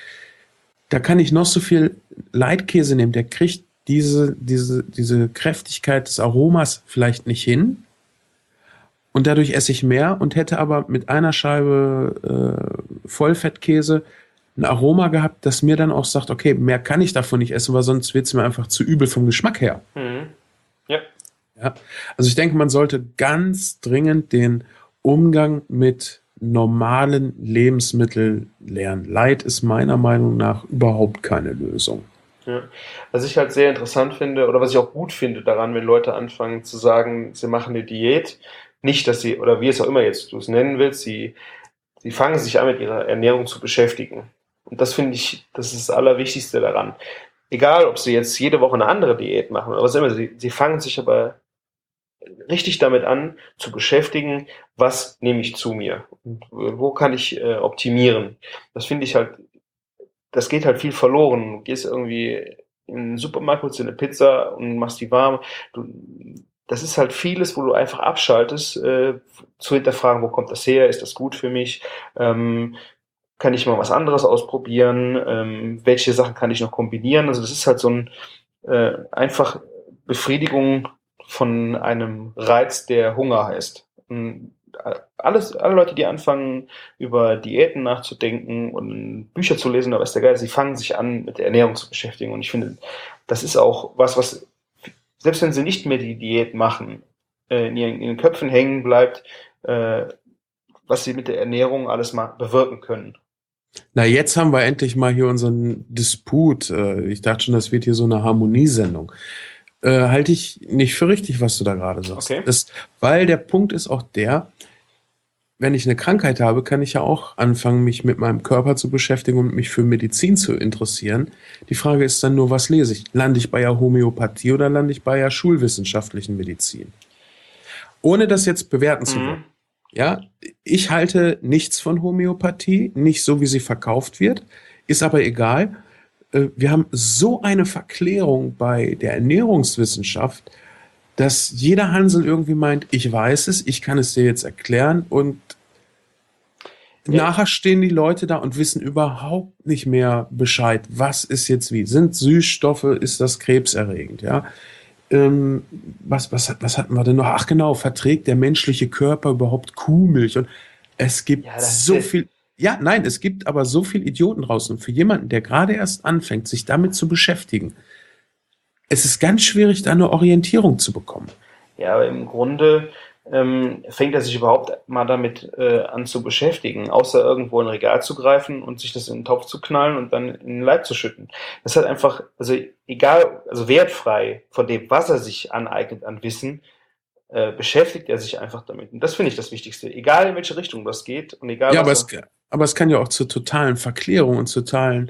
da kann ich noch so viel Leitkäse nehmen, der kriegt diese Kräftigkeit des Aromas vielleicht nicht hin. Und dadurch esse ich mehr und hätte aber mit einer Scheibe Vollfettkäse ein Aroma gehabt, das mir dann auch sagt, okay, mehr kann ich davon nicht essen, weil sonst wird es mir einfach zu übel vom Geschmack her. Mhm. Ja. Ja. Also ich denke, man sollte ganz dringend den Umgang mit normalen Lebensmitteln lernen. Light ist meiner Meinung nach überhaupt keine Lösung. Ja. Was ich halt sehr interessant finde oder was ich auch gut finde daran, wenn Leute anfangen zu sagen, sie machen eine Diät, nicht, dass sie, oder wie es auch immer jetzt du es nennen willst, sie fangen sich an, mit ihrer Ernährung zu beschäftigen. Und das finde ich, das ist das Allerwichtigste daran. Egal, ob sie jetzt jede Woche eine andere Diät machen oder was immer, sie fangen sich aber richtig damit an, zu beschäftigen, was nehme ich zu mir und wo kann ich optimieren. Das finde ich halt, das geht halt viel verloren. Du gehst irgendwie in den Supermarkt, holst dir eine Pizza und machst die warm. Das ist halt vieles, wo du einfach abschaltest, zu hinterfragen, wo kommt das her, ist das gut für mich, kann ich mal was anderes ausprobieren, welche Sachen kann ich noch kombinieren. Also das ist halt so ein einfach Befriedigung von einem Reiz, der Hunger heißt. Alle Leute, die anfangen, über Diäten nachzudenken und Bücher zu lesen, aber ist der Geil, sie fangen sich an, mit der Ernährung zu beschäftigen. Und ich finde, das ist auch was, selbst wenn sie nicht mehr die Diät machen, in ihren Köpfen hängen bleibt, was sie mit der Ernährung alles mal bewirken können. Na, jetzt haben wir endlich mal hier unseren Disput. Ich dachte schon, das wird hier so eine Harmoniesendung. Halte ich nicht für richtig, was du da gerade sagst. Okay. Weil der Punkt ist auch der, wenn ich eine Krankheit habe, kann ich ja auch anfangen, mich mit meinem Körper zu beschäftigen und mich für Medizin zu interessieren. Die Frage ist dann nur, was lese ich? Lande ich bei der Homöopathie oder lande ich bei der schulwissenschaftlichen Medizin? Ohne das jetzt bewerten zu wollen. Ja, ich halte nichts von Homöopathie, nicht so, wie sie verkauft wird, ist aber egal. Wir haben so eine Verklärung bei der Ernährungswissenschaft, dass jeder Hansel irgendwie meint, ich weiß es, ich kann es dir jetzt erklären und nachher stehen die Leute da und wissen überhaupt nicht mehr Bescheid, was ist jetzt wie. Sind Süßstoffe, ist das krebserregend, ja? Was hatten wir denn noch? Ach genau, verträgt der menschliche Körper überhaupt Kuhmilch? Und es gibt so viel. Ja, nein, es gibt aber so viel Idioten draußen. Und für jemanden, der gerade erst anfängt, sich damit zu beschäftigen, es ist ganz schwierig, da eine Orientierung zu bekommen. Ja, aber im Grunde fängt er sich überhaupt mal damit an zu beschäftigen, außer irgendwo in ein Regal zu greifen und sich das in den Topf zu knallen und dann in den Leib zu schütten. Das hat einfach, also egal, also wertfrei von dem, was er sich aneignet an Wissen, beschäftigt er sich einfach damit. Und das finde ich das Wichtigste. Egal in welche Richtung das geht und egal ja, was aber es kann ja auch zur totalen Verklärung und zum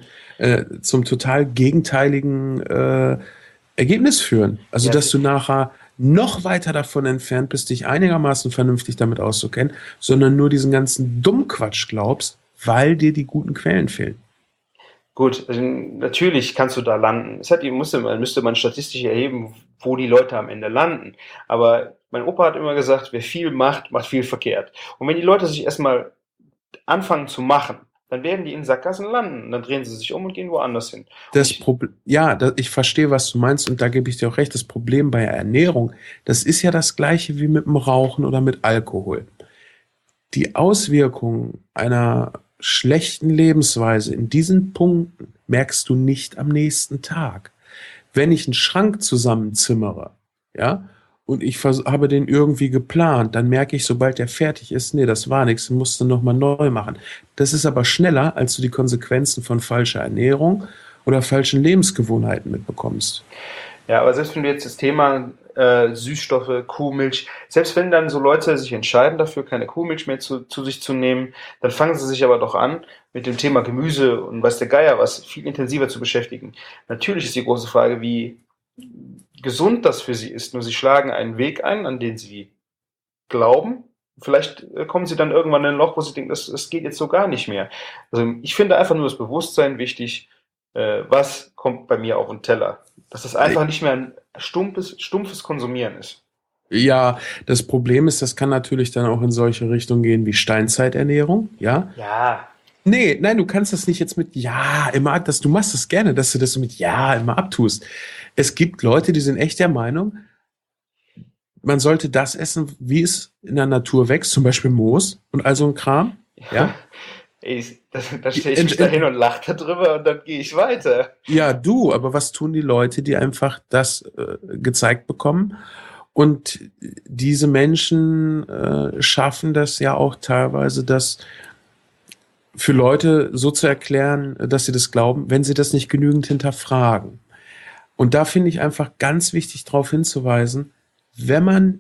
total gegenteiligen Ergebnis führen. Also, Ja, dass du nachher noch weiter davon entfernt bist, dich einigermaßen vernünftig damit auszukennen, sondern nur diesen ganzen Dummquatsch glaubst, weil dir die guten Quellen fehlen. Gut, also natürlich kannst du da landen. Müsste man statistisch erheben, wo die Leute am Ende landen. Aber mein Opa hat immer gesagt, wer viel macht, macht viel verkehrt. Und wenn die Leute sich erstmal anfangen zu machen, dann werden die in Sackgassen landen. Dann drehen sie sich um und gehen woanders hin. Ich verstehe, was du meinst und da gebe ich dir auch recht. Das Problem bei Ernährung, das ist ja das Gleiche wie mit dem Rauchen oder mit Alkohol. Die Auswirkungen einer schlechten Lebensweise in diesen Punkten merkst du nicht am nächsten Tag. Wenn ich einen Schrank zusammenzimmere, ja, und ich habe den irgendwie geplant, dann merke ich, sobald der fertig ist, nee, das war nichts, den musst du nochmal neu machen. Das ist aber schneller, als du die Konsequenzen von falscher Ernährung oder falschen Lebensgewohnheiten mitbekommst. Ja, aber selbst wenn du jetzt das Thema Süßstoffe, Kuhmilch, selbst wenn dann so Leute sich entscheiden dafür, keine Kuhmilch mehr zu sich zu nehmen, dann fangen sie sich aber doch an, mit dem Thema Gemüse und weiß der Geier was viel intensiver zu beschäftigen. Natürlich ist die große Frage, wie gesund das für sie ist. Nur sie schlagen einen Weg ein, an den sie glauben. Vielleicht kommen sie dann irgendwann in ein Loch, wo sie denken, das geht jetzt so gar nicht mehr. Also ich finde einfach nur das Bewusstsein wichtig, was kommt bei mir auf den Teller. Dass das einfach nicht mehr ein stumpfes Konsumieren ist. Ja, das Problem ist, das kann natürlich dann auch in solche Richtungen gehen wie Steinzeiternährung, ja. Ja, Nee, nein, du kannst das nicht jetzt mit Ja immer, du machst das gerne, dass du das so mit Ja immer abtust. Es gibt Leute, die sind echt der Meinung, man sollte das essen, wie es in der Natur wächst, zum Beispiel Moos und all so ein Kram, ja. Da stelle ich mich da hin und lache darüber und dann gehe ich weiter. Ja, du, aber was tun die Leute, die einfach das gezeigt bekommen? Und diese Menschen schaffen das ja auch teilweise, das für Leute so zu erklären, dass sie das glauben, wenn sie das nicht genügend hinterfragen. Und da finde ich einfach ganz wichtig, darauf hinzuweisen, wenn man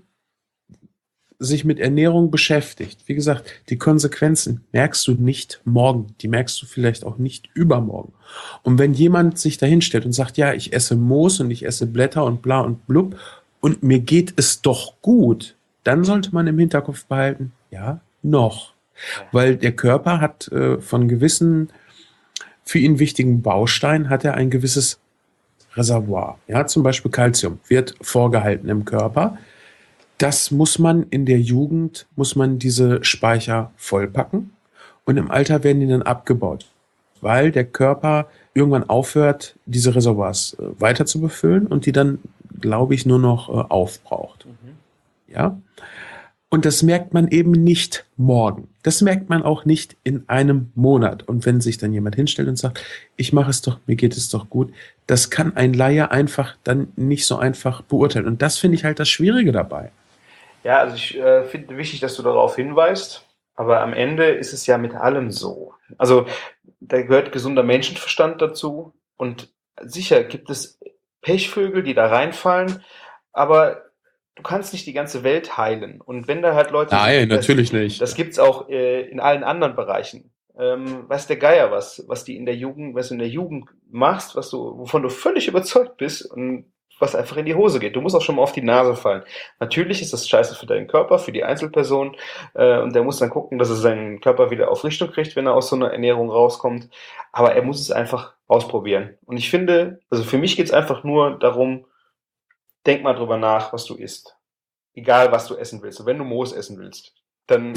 sich mit Ernährung beschäftigt, wie gesagt, die Konsequenzen merkst du nicht morgen, die merkst du vielleicht auch nicht übermorgen. Und wenn jemand sich dahinstellt und sagt, ja, ich esse Moos und ich esse Blätter und bla und blub und mir geht es doch gut, dann sollte man im Hinterkopf behalten, ja, noch. Weil der Körper hat von gewissen für ihn wichtigen Bausteinen hat er ein gewisses Reservoir. Ja, zum Beispiel Calcium wird vorgehalten im Körper. Das muss man in der Jugend, muss man diese Speicher vollpacken und im Alter werden die dann abgebaut, weil der Körper irgendwann aufhört, diese Reservoirs weiter zu befüllen und die dann, glaube ich, nur noch aufbraucht. Ja? Und das merkt man eben nicht morgen. Das merkt man auch nicht in einem Monat. Und wenn sich dann jemand hinstellt und sagt, ich mache es doch, mir geht es doch gut, das kann ein Laie einfach dann nicht so einfach beurteilen. Und das finde ich halt das Schwierige dabei. Ja, also ich finde wichtig, dass du darauf hinweist, aber am Ende ist es ja mit allem so. Also da gehört gesunder Menschenverstand dazu und sicher gibt es Pechvögel, die da reinfallen, aber du kannst nicht die ganze Welt heilen. Und wenn da halt Leute Nein, sind, natürlich nicht. das gibt's auch in allen anderen Bereichen. Weiß der Geier was die in der Jugend, was du in der Jugend machst, wovon du völlig überzeugt bist und was einfach in die Hose geht. Du musst auch schon mal auf die Nase fallen. Natürlich ist das scheiße für deinen Körper, für die Einzelperson, und der muss dann gucken, dass er seinen Körper wieder auf Richtung kriegt, wenn er aus so einer Ernährung rauskommt. Aber er muss es einfach ausprobieren. Und ich finde, also für mich geht's einfach nur darum, denk mal drüber nach, was du isst. Egal, was du essen willst. Und wenn du Moos essen willst, dann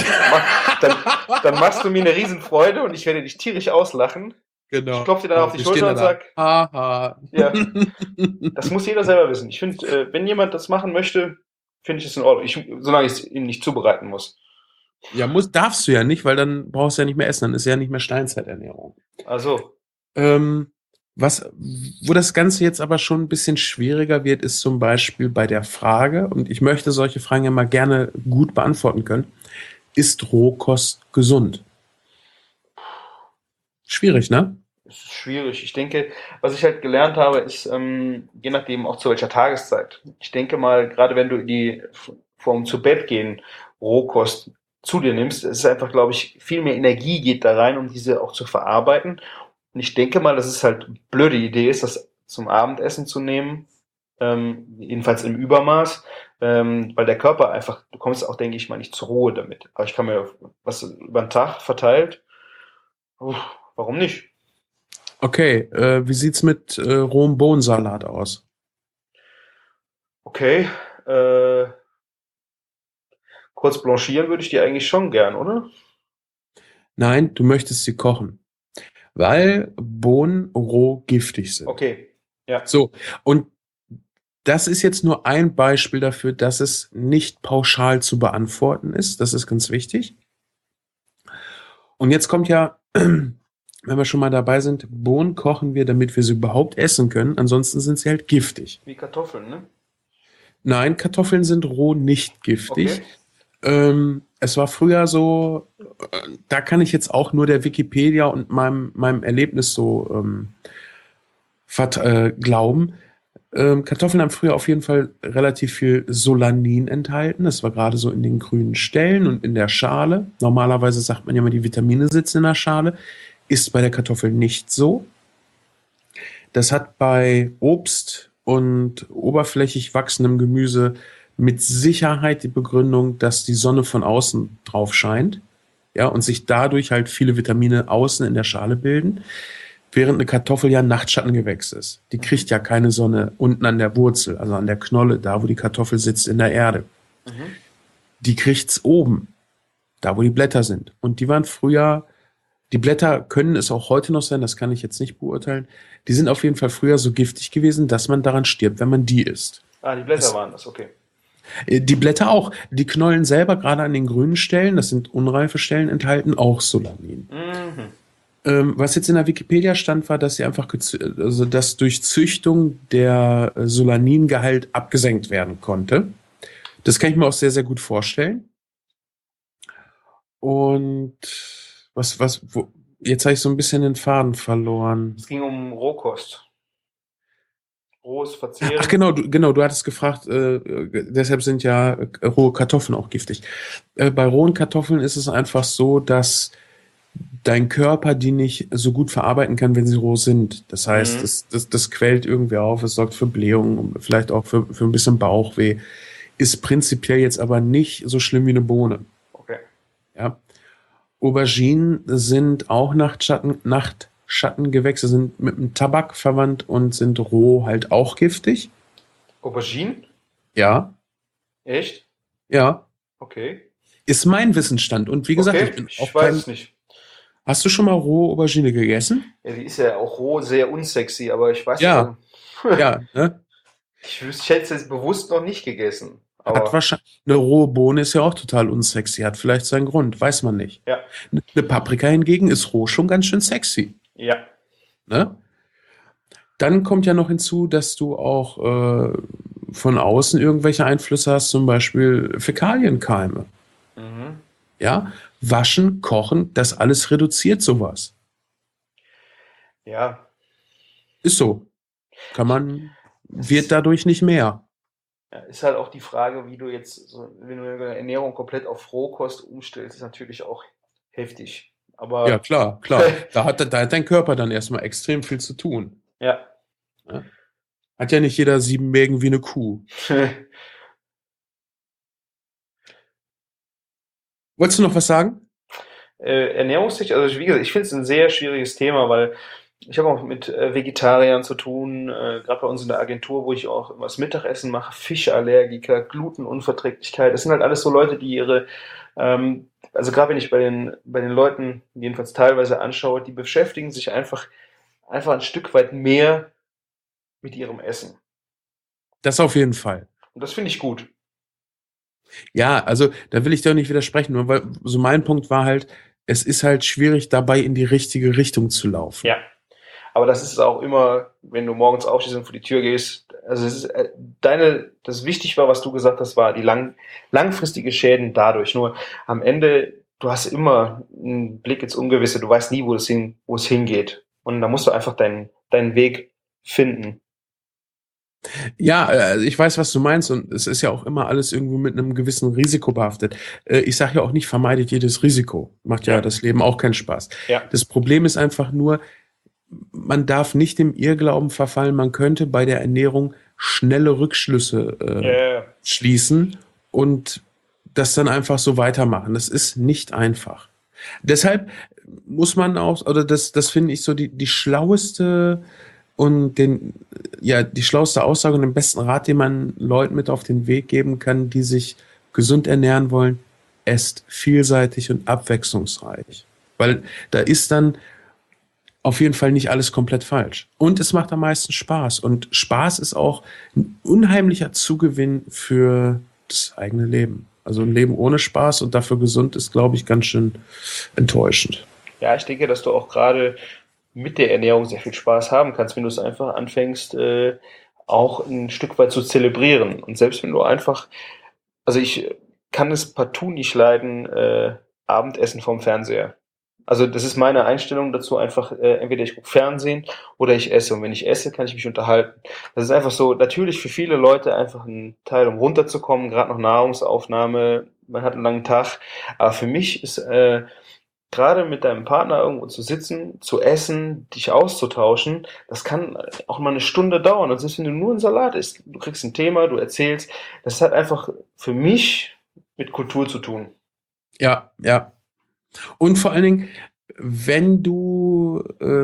machst du mir eine Riesenfreude und ich werde dich tierisch auslachen. Genau. Ich klopfe dir dann auf die Schulter und sag, haha. ja, das muss jeder selber wissen. Ich finde, wenn jemand das machen möchte, finde ich es in Ordnung. Solange ich es ihm nicht zubereiten muss. Ja, darfst du ja nicht, weil dann brauchst du ja nicht mehr essen, dann ist ja nicht mehr Steinzeiternährung. Also, Wo das Ganze jetzt aber schon ein bisschen schwieriger wird, ist zum Beispiel bei der Frage, und ich möchte solche Fragen ja mal gerne gut beantworten können, ist Rohkost gesund? Schwierig, ne? es ist schwierig. Ich denke, was ich halt gelernt habe, ist, je nachdem auch zu welcher Tageszeit. Ich denke mal, gerade wenn du vorm zu Bett gehen Rohkost zu dir nimmst, es ist einfach, glaube ich, viel mehr Energie geht da rein, um diese auch zu verarbeiten. Und ich denke mal, dass es halt eine blöde Idee ist, das zum Abendessen zu nehmen, jedenfalls im Übermaß, weil der Körper einfach, du kommst auch, denke ich mal, nicht zur Ruhe damit. Aber ich kann mir was über den Tag verteilt, warum nicht? Okay, wie sieht's mit rohem Bohnensalat aus? Okay, kurz blanchieren würde ich die eigentlich schon gern, oder? Nein, du möchtest sie kochen, weil Bohnen roh giftig sind. Okay, ja. So, und das ist jetzt nur ein Beispiel dafür, dass es nicht pauschal zu beantworten ist. Das ist ganz wichtig. Und jetzt kommt ja, wenn wir schon mal dabei sind, Bohnen kochen wir, damit wir sie überhaupt essen können. Ansonsten sind sie halt giftig. Wie Kartoffeln, ne? Nein, Kartoffeln sind roh nicht giftig. Okay. Es war früher so, da kann ich jetzt auch nur der Wikipedia und meinem Erlebnis so glauben. Kartoffeln haben früher auf jeden Fall relativ viel Solanin enthalten. Das war gerade so in den grünen Stellen und in der Schale. Normalerweise sagt man ja immer, die Vitamine sitzen in der Schale. Ist bei der Kartoffel nicht so. Das hat bei Obst und oberflächig wachsendem Gemüse mit Sicherheit die Begründung, dass die Sonne von außen drauf scheint, ja, und sich dadurch halt viele Vitamine außen in der Schale bilden, während eine Kartoffel ja ein Nachtschattengewächs ist. Die kriegt ja keine Sonne unten an der Wurzel, also an der Knolle, da wo die Kartoffel sitzt in der Erde. Mhm. Die kriegt's oben, da wo die Blätter sind. Und die waren früher, die Blätter können es auch heute noch sein, das kann ich jetzt nicht beurteilen, die sind auf jeden Fall früher so giftig gewesen, dass man daran stirbt, wenn man die isst. Ah, die Blätter waren das, okay. Die Blätter auch. Die Knollen selber, gerade an den grünen Stellen, das sind unreife Stellen, enthalten auch Solanin. Mhm. Was jetzt in der Wikipedia stand, war, dass sie einfach, also dass durch Züchtung der Solaningehalt abgesenkt werden konnte. Das kann ich mir auch sehr, sehr gut vorstellen. Und jetzt habe ich so ein bisschen den Faden verloren. Es ging um Rohkost. Rohes Verzehren. Ach genau, du hattest gefragt, deshalb sind ja rohe Kartoffeln auch giftig. Bei rohen Kartoffeln ist es einfach so, dass dein Körper die nicht so gut verarbeiten kann, wenn sie roh sind. Das heißt, das quält irgendwie auf, es sorgt für Blähungen, vielleicht auch für ein bisschen Bauchweh. Ist prinzipiell jetzt aber nicht so schlimm wie eine Bohne. Okay. Ja. Auberginen sind auch Nachtschattengewächse, sind mit dem Tabak verwandt und sind roh halt auch giftig. Auberginen? Ja, Echt? ja. Okay. Ist mein Wissensstand. Und wie gesagt, Okay, ich bin ich auch weiß es nicht. Hast du schon mal rohe Aubergine gegessen? Ja, die ist ja auch roh sehr unsexy, aber ich weiß Ja. nicht. Ja, ne? Ich hätte es jetzt bewusst noch nicht gegessen. Hat Aber wahrscheinlich, eine rohe Bohne ist ja auch total unsexy, hat vielleicht seinen Grund, weiß man nicht. ja, Eine Paprika hingegen ist roh schon ganz schön sexy, ja. ne? Dann kommt ja noch hinzu, dass du auch von außen irgendwelche Einflüsse hast, zum Beispiel Fäkalienkeime. Mhm. Ja, waschen, kochen, das alles reduziert sowas. Ja. Ist so. Wird dadurch nicht mehr. Ja, ist halt auch die Frage, wie du jetzt, wenn du deine Ernährung komplett auf Rohkost umstellst, ist natürlich auch heftig. Aber Ja, klar. Da hat dein Körper dann erstmal extrem viel zu tun. ja. Ja? Hat ja nicht jeder 7 Mägen wie eine Kuh. Wolltest du noch was sagen? Ernährungstechnisch, also wie gesagt, ich finde es ein sehr schwieriges Thema, weil ich habe auch mit Vegetariern zu tun, gerade bei uns in der Agentur, wo ich auch immer das Mittagessen mache, Fischallergiker, Glutenunverträglichkeit. Das sind halt alles so Leute, die also gerade wenn ich bei den Leuten jedenfalls teilweise anschaue, die beschäftigen sich einfach ein Stück weit mehr mit ihrem Essen. Das auf jeden Fall. Und das finde ich gut. Ja, also da will ich dir auch nicht widersprechen, nur weil so mein Punkt war halt, es ist halt schwierig, dabei in die richtige Richtung zu laufen. Ja. Aber das ist auch immer, wenn du morgens aufstehst und vor die Tür gehst. Also es ist das wichtig war, was du gesagt hast, war die langfristige Schäden dadurch. Nur am Ende, du hast immer einen Blick ins Ungewisse. Du weißt nie, wo es hingeht. Und da musst du einfach deinen Weg finden. Ja, also ich weiß, was du meinst, und es ist ja auch immer alles irgendwo mit einem gewissen Risiko behaftet. Ich sage ja auch nicht, vermeidet jedes Risiko. Macht ja das Leben auch keinen Spaß. Ja. Das Problem ist einfach nur, man darf nicht dem Irrglauben verfallen, man könnte bei der Ernährung schnelle Rückschlüsse schließen und das dann einfach so weitermachen. Das ist nicht einfach. Deshalb muss man auch, oder das finde ich so die schlaueste und die schlauste Aussage und den besten Rat, den man Leuten mit auf den Weg geben kann, die sich gesund ernähren wollen: esst vielseitig und abwechslungsreich. Weil da ist dann auf jeden Fall nicht alles komplett falsch. Und es macht am meisten Spaß. Und Spaß ist auch ein unheimlicher Zugewinn für das eigene Leben. Also ein Leben ohne Spaß und dafür gesund ist, glaube ich, ganz schön enttäuschend. Ja, ich denke, dass du auch gerade mit der Ernährung sehr viel Spaß haben kannst, wenn du es einfach anfängst, auch ein Stück weit zu zelebrieren. Und selbst wenn du einfach, also ich kann es partout nicht leiden, Abendessen vorm Fernseher. Also das ist meine Einstellung dazu, einfach entweder ich gucke Fernsehen oder ich esse. Und wenn ich esse, kann ich mich unterhalten. Das ist einfach so, natürlich für viele Leute einfach ein Teil, um runterzukommen, gerade noch Nahrungsaufnahme, man hat einen langen Tag. Aber für mich ist gerade mit deinem Partner irgendwo zu sitzen, zu essen, dich auszutauschen, das kann auch mal eine Stunde dauern. Und selbst wenn du nur einen Salat isst, du kriegst ein Thema, du erzählst, das hat einfach für mich mit Kultur zu tun. Ja, ja. Und vor allen Dingen, wenn du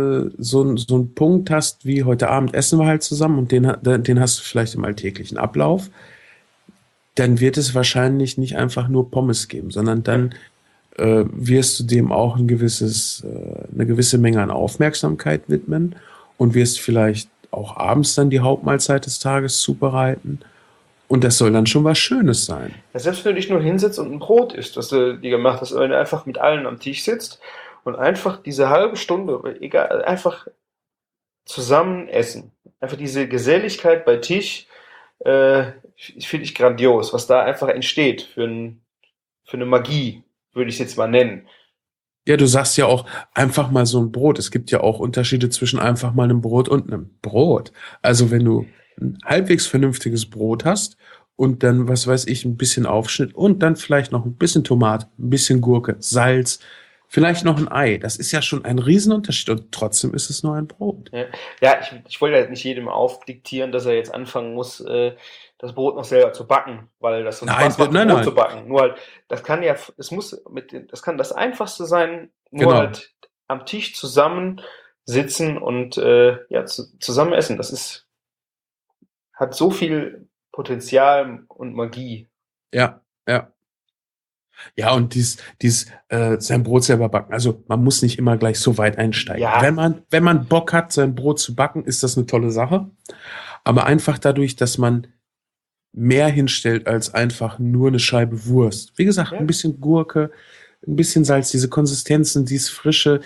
so einen Punkt hast, wie heute Abend essen wir halt zusammen und den hast du vielleicht im alltäglichen Ablauf, dann wird es wahrscheinlich nicht einfach nur Pommes geben, sondern dann wirst du dem auch eine gewisse Menge an Aufmerksamkeit widmen und wirst vielleicht auch abends dann die Hauptmahlzeit des Tages zubereiten. Und das soll dann schon was Schönes sein. Ja, selbst wenn du dich nur hinsetzt und ein Brot isst, was du dir gemacht hast, wenn du einfach mit allen am Tisch sitzt und einfach diese halbe Stunde, egal, einfach zusammen essen. Einfach diese Geselligkeit bei Tisch, finde ich grandios, was da einfach entsteht für eine Magie, würde ich es jetzt mal nennen. Ja, du sagst ja auch einfach mal so ein Brot. Es gibt ja auch Unterschiede zwischen einfach mal einem Brot und einem Brot. Also wenn du ein halbwegs vernünftiges Brot hast und dann, was weiß ich, ein bisschen Aufschnitt und dann vielleicht noch ein bisschen Tomat, ein bisschen Gurke, Salz, vielleicht noch ein Ei. Das ist ja schon ein Riesenunterschied und trotzdem ist es nur ein Brot. Ja, ja, ich wollte halt nicht jedem aufdiktieren, dass er jetzt anfangen muss, das Brot noch selber zu backen, weil das so Nein, Spaß macht, nein, Brot nein. zu backen. Nur halt, das kann ja, das kann das Einfachste sein, nur Genau. halt am Tisch zusammen sitzen und ja, zusammen essen. Hat so viel Potenzial und Magie. Ja, ja. Ja, und sein Brot selber backen. Also man muss nicht immer gleich so weit einsteigen. Ja, Wenn man Bock hat, sein Brot zu backen, ist das eine tolle Sache. Aber einfach dadurch, dass man mehr hinstellt als einfach nur eine Scheibe Wurst. Wie gesagt, ja, ein bisschen Gurke, ein bisschen Salz, diese Konsistenzen, dieses Frische.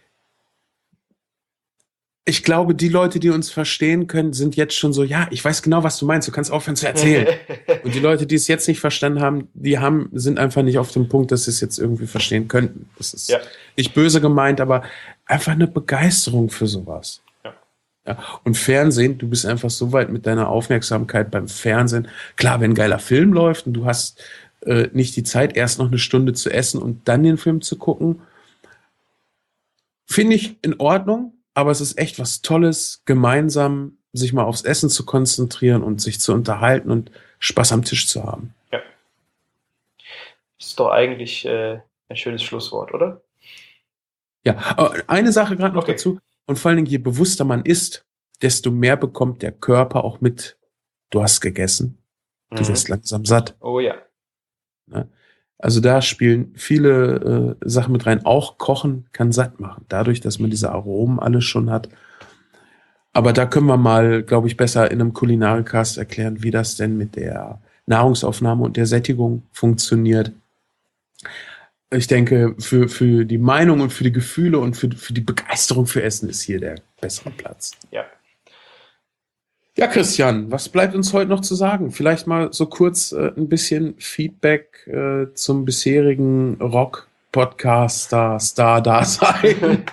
Ich glaube, die Leute, die uns verstehen können, sind jetzt schon so, ja, ich weiß genau, was du meinst, du kannst aufhören zu erzählen. Und die Leute, die es jetzt nicht verstanden haben, sind einfach nicht auf dem Punkt, dass sie es jetzt irgendwie verstehen könnten. Das ist ja, nicht böse gemeint, aber einfach eine Begeisterung für sowas. ja. Ja, und Fernsehen, du bist einfach so weit mit deiner Aufmerksamkeit beim Fernsehen. Klar, wenn ein geiler Film läuft und du hast nicht die Zeit, erst noch eine Stunde zu essen und dann den Film zu gucken, finde ich in Ordnung, aber es ist echt was Tolles, gemeinsam sich mal aufs Essen zu konzentrieren und sich zu unterhalten und Spaß am Tisch zu haben. Ja. Ist doch eigentlich ein schönes Schlusswort, oder? Ja, eine Sache gerade noch Okay. dazu. Und vor allen Dingen, je bewusster man isst, desto mehr bekommt der Körper auch mit, du hast gegessen, du wirst langsam satt. Oh ja. Ne? Also da spielen viele Sachen mit rein. Auch Kochen kann satt machen, dadurch, dass man diese Aromen alles schon hat. Aber da können wir mal, glaube ich, besser in einem Kulinarikast erklären, wie das denn mit der Nahrungsaufnahme und der Sättigung funktioniert. Ich denke, für die Meinung und für die Gefühle und für die Begeisterung für Essen ist hier der bessere Platz. Ja. Ja, Christian, was bleibt uns heute noch zu sagen? Vielleicht mal so kurz ein bisschen Feedback zum bisherigen Rock-Podcaster-Star-Dasein.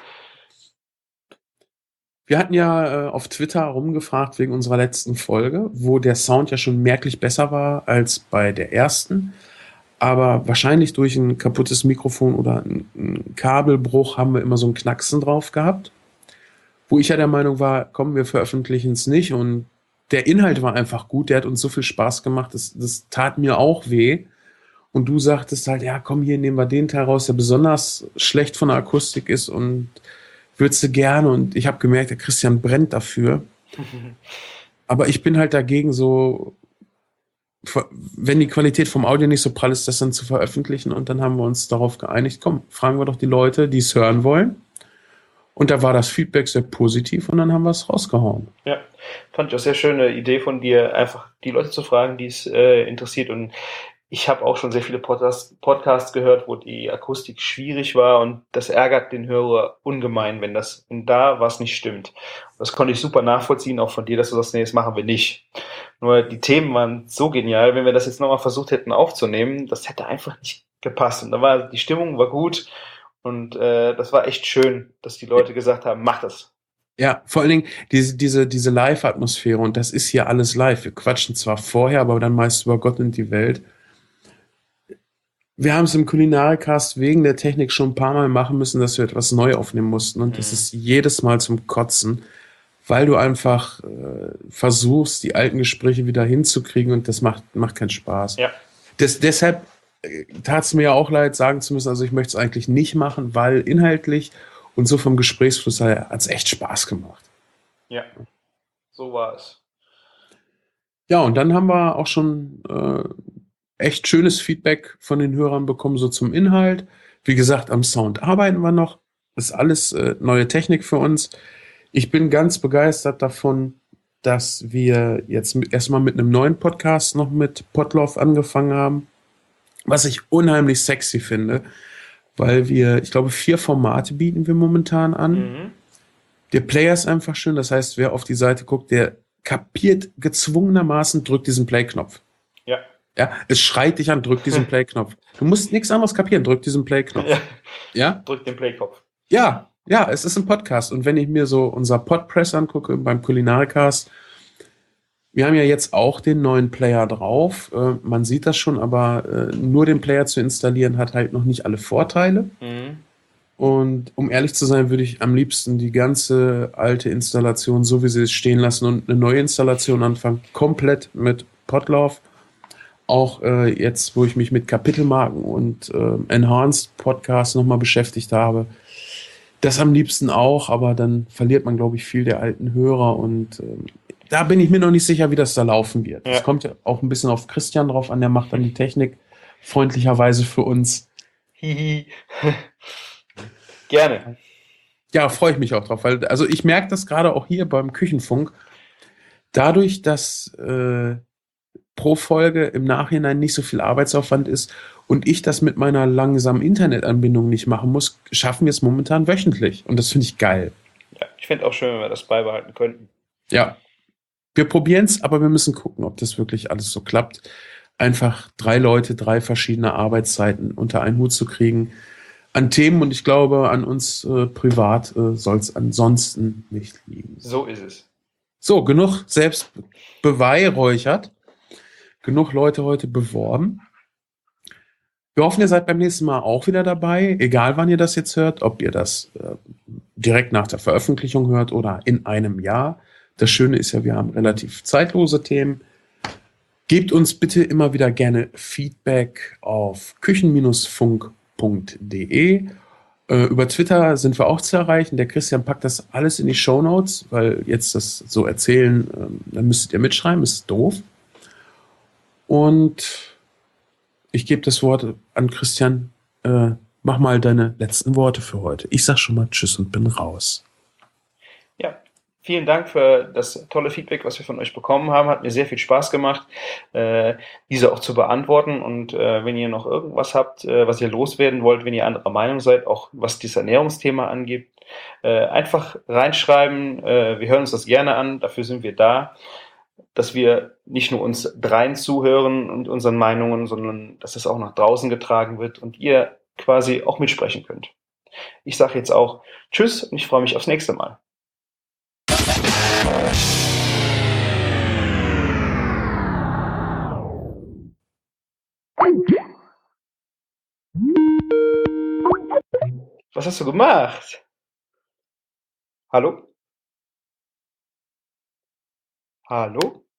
Wir hatten ja auf Twitter rumgefragt wegen unserer letzten Folge, wo der Sound ja schon merklich besser war als bei der ersten. Aber wahrscheinlich durch ein kaputtes Mikrofon oder einen Kabelbruch haben wir immer so ein Knacksen drauf gehabt. Wo ich ja der Meinung war, komm, wir veröffentlichen es nicht. Und der Inhalt war einfach gut, der hat uns so viel Spaß gemacht, das tat mir auch weh. Und du sagtest halt, ja, komm, hier nehmen wir den Teil raus, der besonders schlecht von der Akustik ist und würdest du gerne. Und ich habe gemerkt, der Christian brennt dafür. Aber ich bin halt dagegen so, wenn die Qualität vom Audio nicht so prall ist, das dann zu veröffentlichen. Und dann haben wir uns darauf geeinigt, komm, fragen wir doch die Leute, die es hören wollen. Und da war das Feedback sehr positiv und dann haben wir es rausgehauen. Ja, fand ich auch sehr schöne Idee von dir, einfach die Leute zu fragen, die es interessiert. Und ich habe auch schon sehr viele Podcasts gehört, wo die Akustik schwierig war und das ärgert den Hörer ungemein, wenn da was nicht stimmt. Das konnte ich super nachvollziehen, auch von dir, dass du sagst, nee, das machen wir nicht. Nur die Themen waren so genial, wenn wir das jetzt nochmal versucht hätten aufzunehmen, das hätte einfach nicht gepasst. Und die Stimmung war gut und das war echt schön, dass die Leute gesagt haben, mach das. Ja, vor allen Dingen diese Live-Atmosphäre, und das ist hier alles live. Wir quatschen zwar vorher, aber dann meist über Gott und die Welt. Wir haben es im Kulinarikast wegen der Technik schon ein paar Mal machen müssen, dass wir etwas neu aufnehmen mussten. Und das ist jedes Mal zum Kotzen, weil du einfach versuchst, die alten Gespräche wieder hinzukriegen, und das macht keinen Spaß. Ja. Deshalb tat es mir ja auch leid, sagen zu müssen, also ich möchte es eigentlich nicht machen, weil inhaltlich und so vom Gesprächsfluss her hat es echt Spaß gemacht. Ja, so war es. Ja, und dann haben wir auch schon echt schönes Feedback von den Hörern bekommen, so zum Inhalt. Wie gesagt, am Sound arbeiten wir noch. Das ist alles neue Technik für uns. Ich bin ganz begeistert davon, dass wir jetzt erstmal mit einem neuen Podcast noch mit Podlove angefangen haben, was ich unheimlich sexy finde, weil ich glaube, 4 Formate bieten wir momentan an. Mhm. Der Player ist einfach schön, das heißt, wer auf die Seite guckt, der kapiert gezwungenermaßen, drückt diesen Play-Knopf. Ja. Ja, es schreit dich an, drück diesen Play-Knopf. Du musst nichts anderes kapieren, drück diesen Play-Knopf. Ja. Ja? Drück den Play-Knopf. Ja, es ist ein Podcast. Und wenn ich mir so unser Podpress angucke beim Kulinarikast, wir haben ja jetzt auch den neuen Player drauf. Man sieht das schon, aber nur den Player zu installieren hat halt noch nicht alle Vorteile. Mhm. Und um ehrlich zu sein, würde ich am liebsten die ganze alte Installation, so wie sie ist, stehen lassen und eine neue Installation anfangen, komplett mit Podlove. Auch jetzt, wo ich mich mit Kapitelmarken und Enhanced Podcasts nochmal beschäftigt habe. Das am liebsten auch, aber dann verliert man, glaube ich, viel der alten Hörer, und da bin ich mir noch nicht sicher, wie das da laufen wird. Es kommt ja auch ein bisschen auf Christian drauf an, der macht dann die Technik freundlicherweise für uns. Hihi. Gerne. Ja, freue ich mich auch drauf, weil also ich merke das gerade auch hier beim Küchenfunk, dadurch, dass pro Folge im Nachhinein nicht so viel Arbeitsaufwand ist und ich das mit meiner langsamen Internetanbindung nicht machen muss, schaffen wir es momentan wöchentlich. Und das finde ich geil. Ja, ich finde auch schön, wenn wir das beibehalten könnten. Ja, wir probieren es, aber wir müssen gucken, ob das wirklich alles so klappt. Einfach 3 Leute, 3 verschiedene Arbeitszeiten unter einen Hut zu kriegen an Themen, und ich glaube, an uns privat soll es ansonsten nicht liegen. So ist es. So, genug selbst beweihräuchert. Genug Leute heute beworben. Wir hoffen, ihr seid beim nächsten Mal auch wieder dabei, egal wann ihr das jetzt hört, ob ihr das direkt nach der Veröffentlichung hört oder in einem Jahr. Das Schöne ist ja, wir haben relativ zeitlose Themen. Gebt uns bitte immer wieder gerne Feedback auf küchen-funk.de. Über Twitter sind wir auch zu erreichen. Der Christian packt das alles in die Shownotes, weil jetzt das so erzählen, dann müsstet ihr mitschreiben, ist doof. Und ich gebe das Wort an Christian. Mach mal deine letzten Worte für heute. Ich sag schon mal Tschüss und bin raus. Ja, vielen Dank für das tolle Feedback, was wir von euch bekommen haben. Hat mir sehr viel Spaß gemacht, diese auch zu beantworten. Und wenn ihr noch irgendwas habt, was ihr loswerden wollt, wenn ihr anderer Meinung seid, auch was dieses Ernährungsthema angeht, einfach reinschreiben. Wir hören uns das gerne an. Dafür sind wir da, dass wir nicht nur uns dreien zuhören und unseren Meinungen, sondern dass es auch nach draußen getragen wird und ihr quasi auch mitsprechen könnt. Ich sage jetzt auch Tschüss und ich freue mich aufs nächste Mal. Was hast du gemacht? Hallo? Hallo?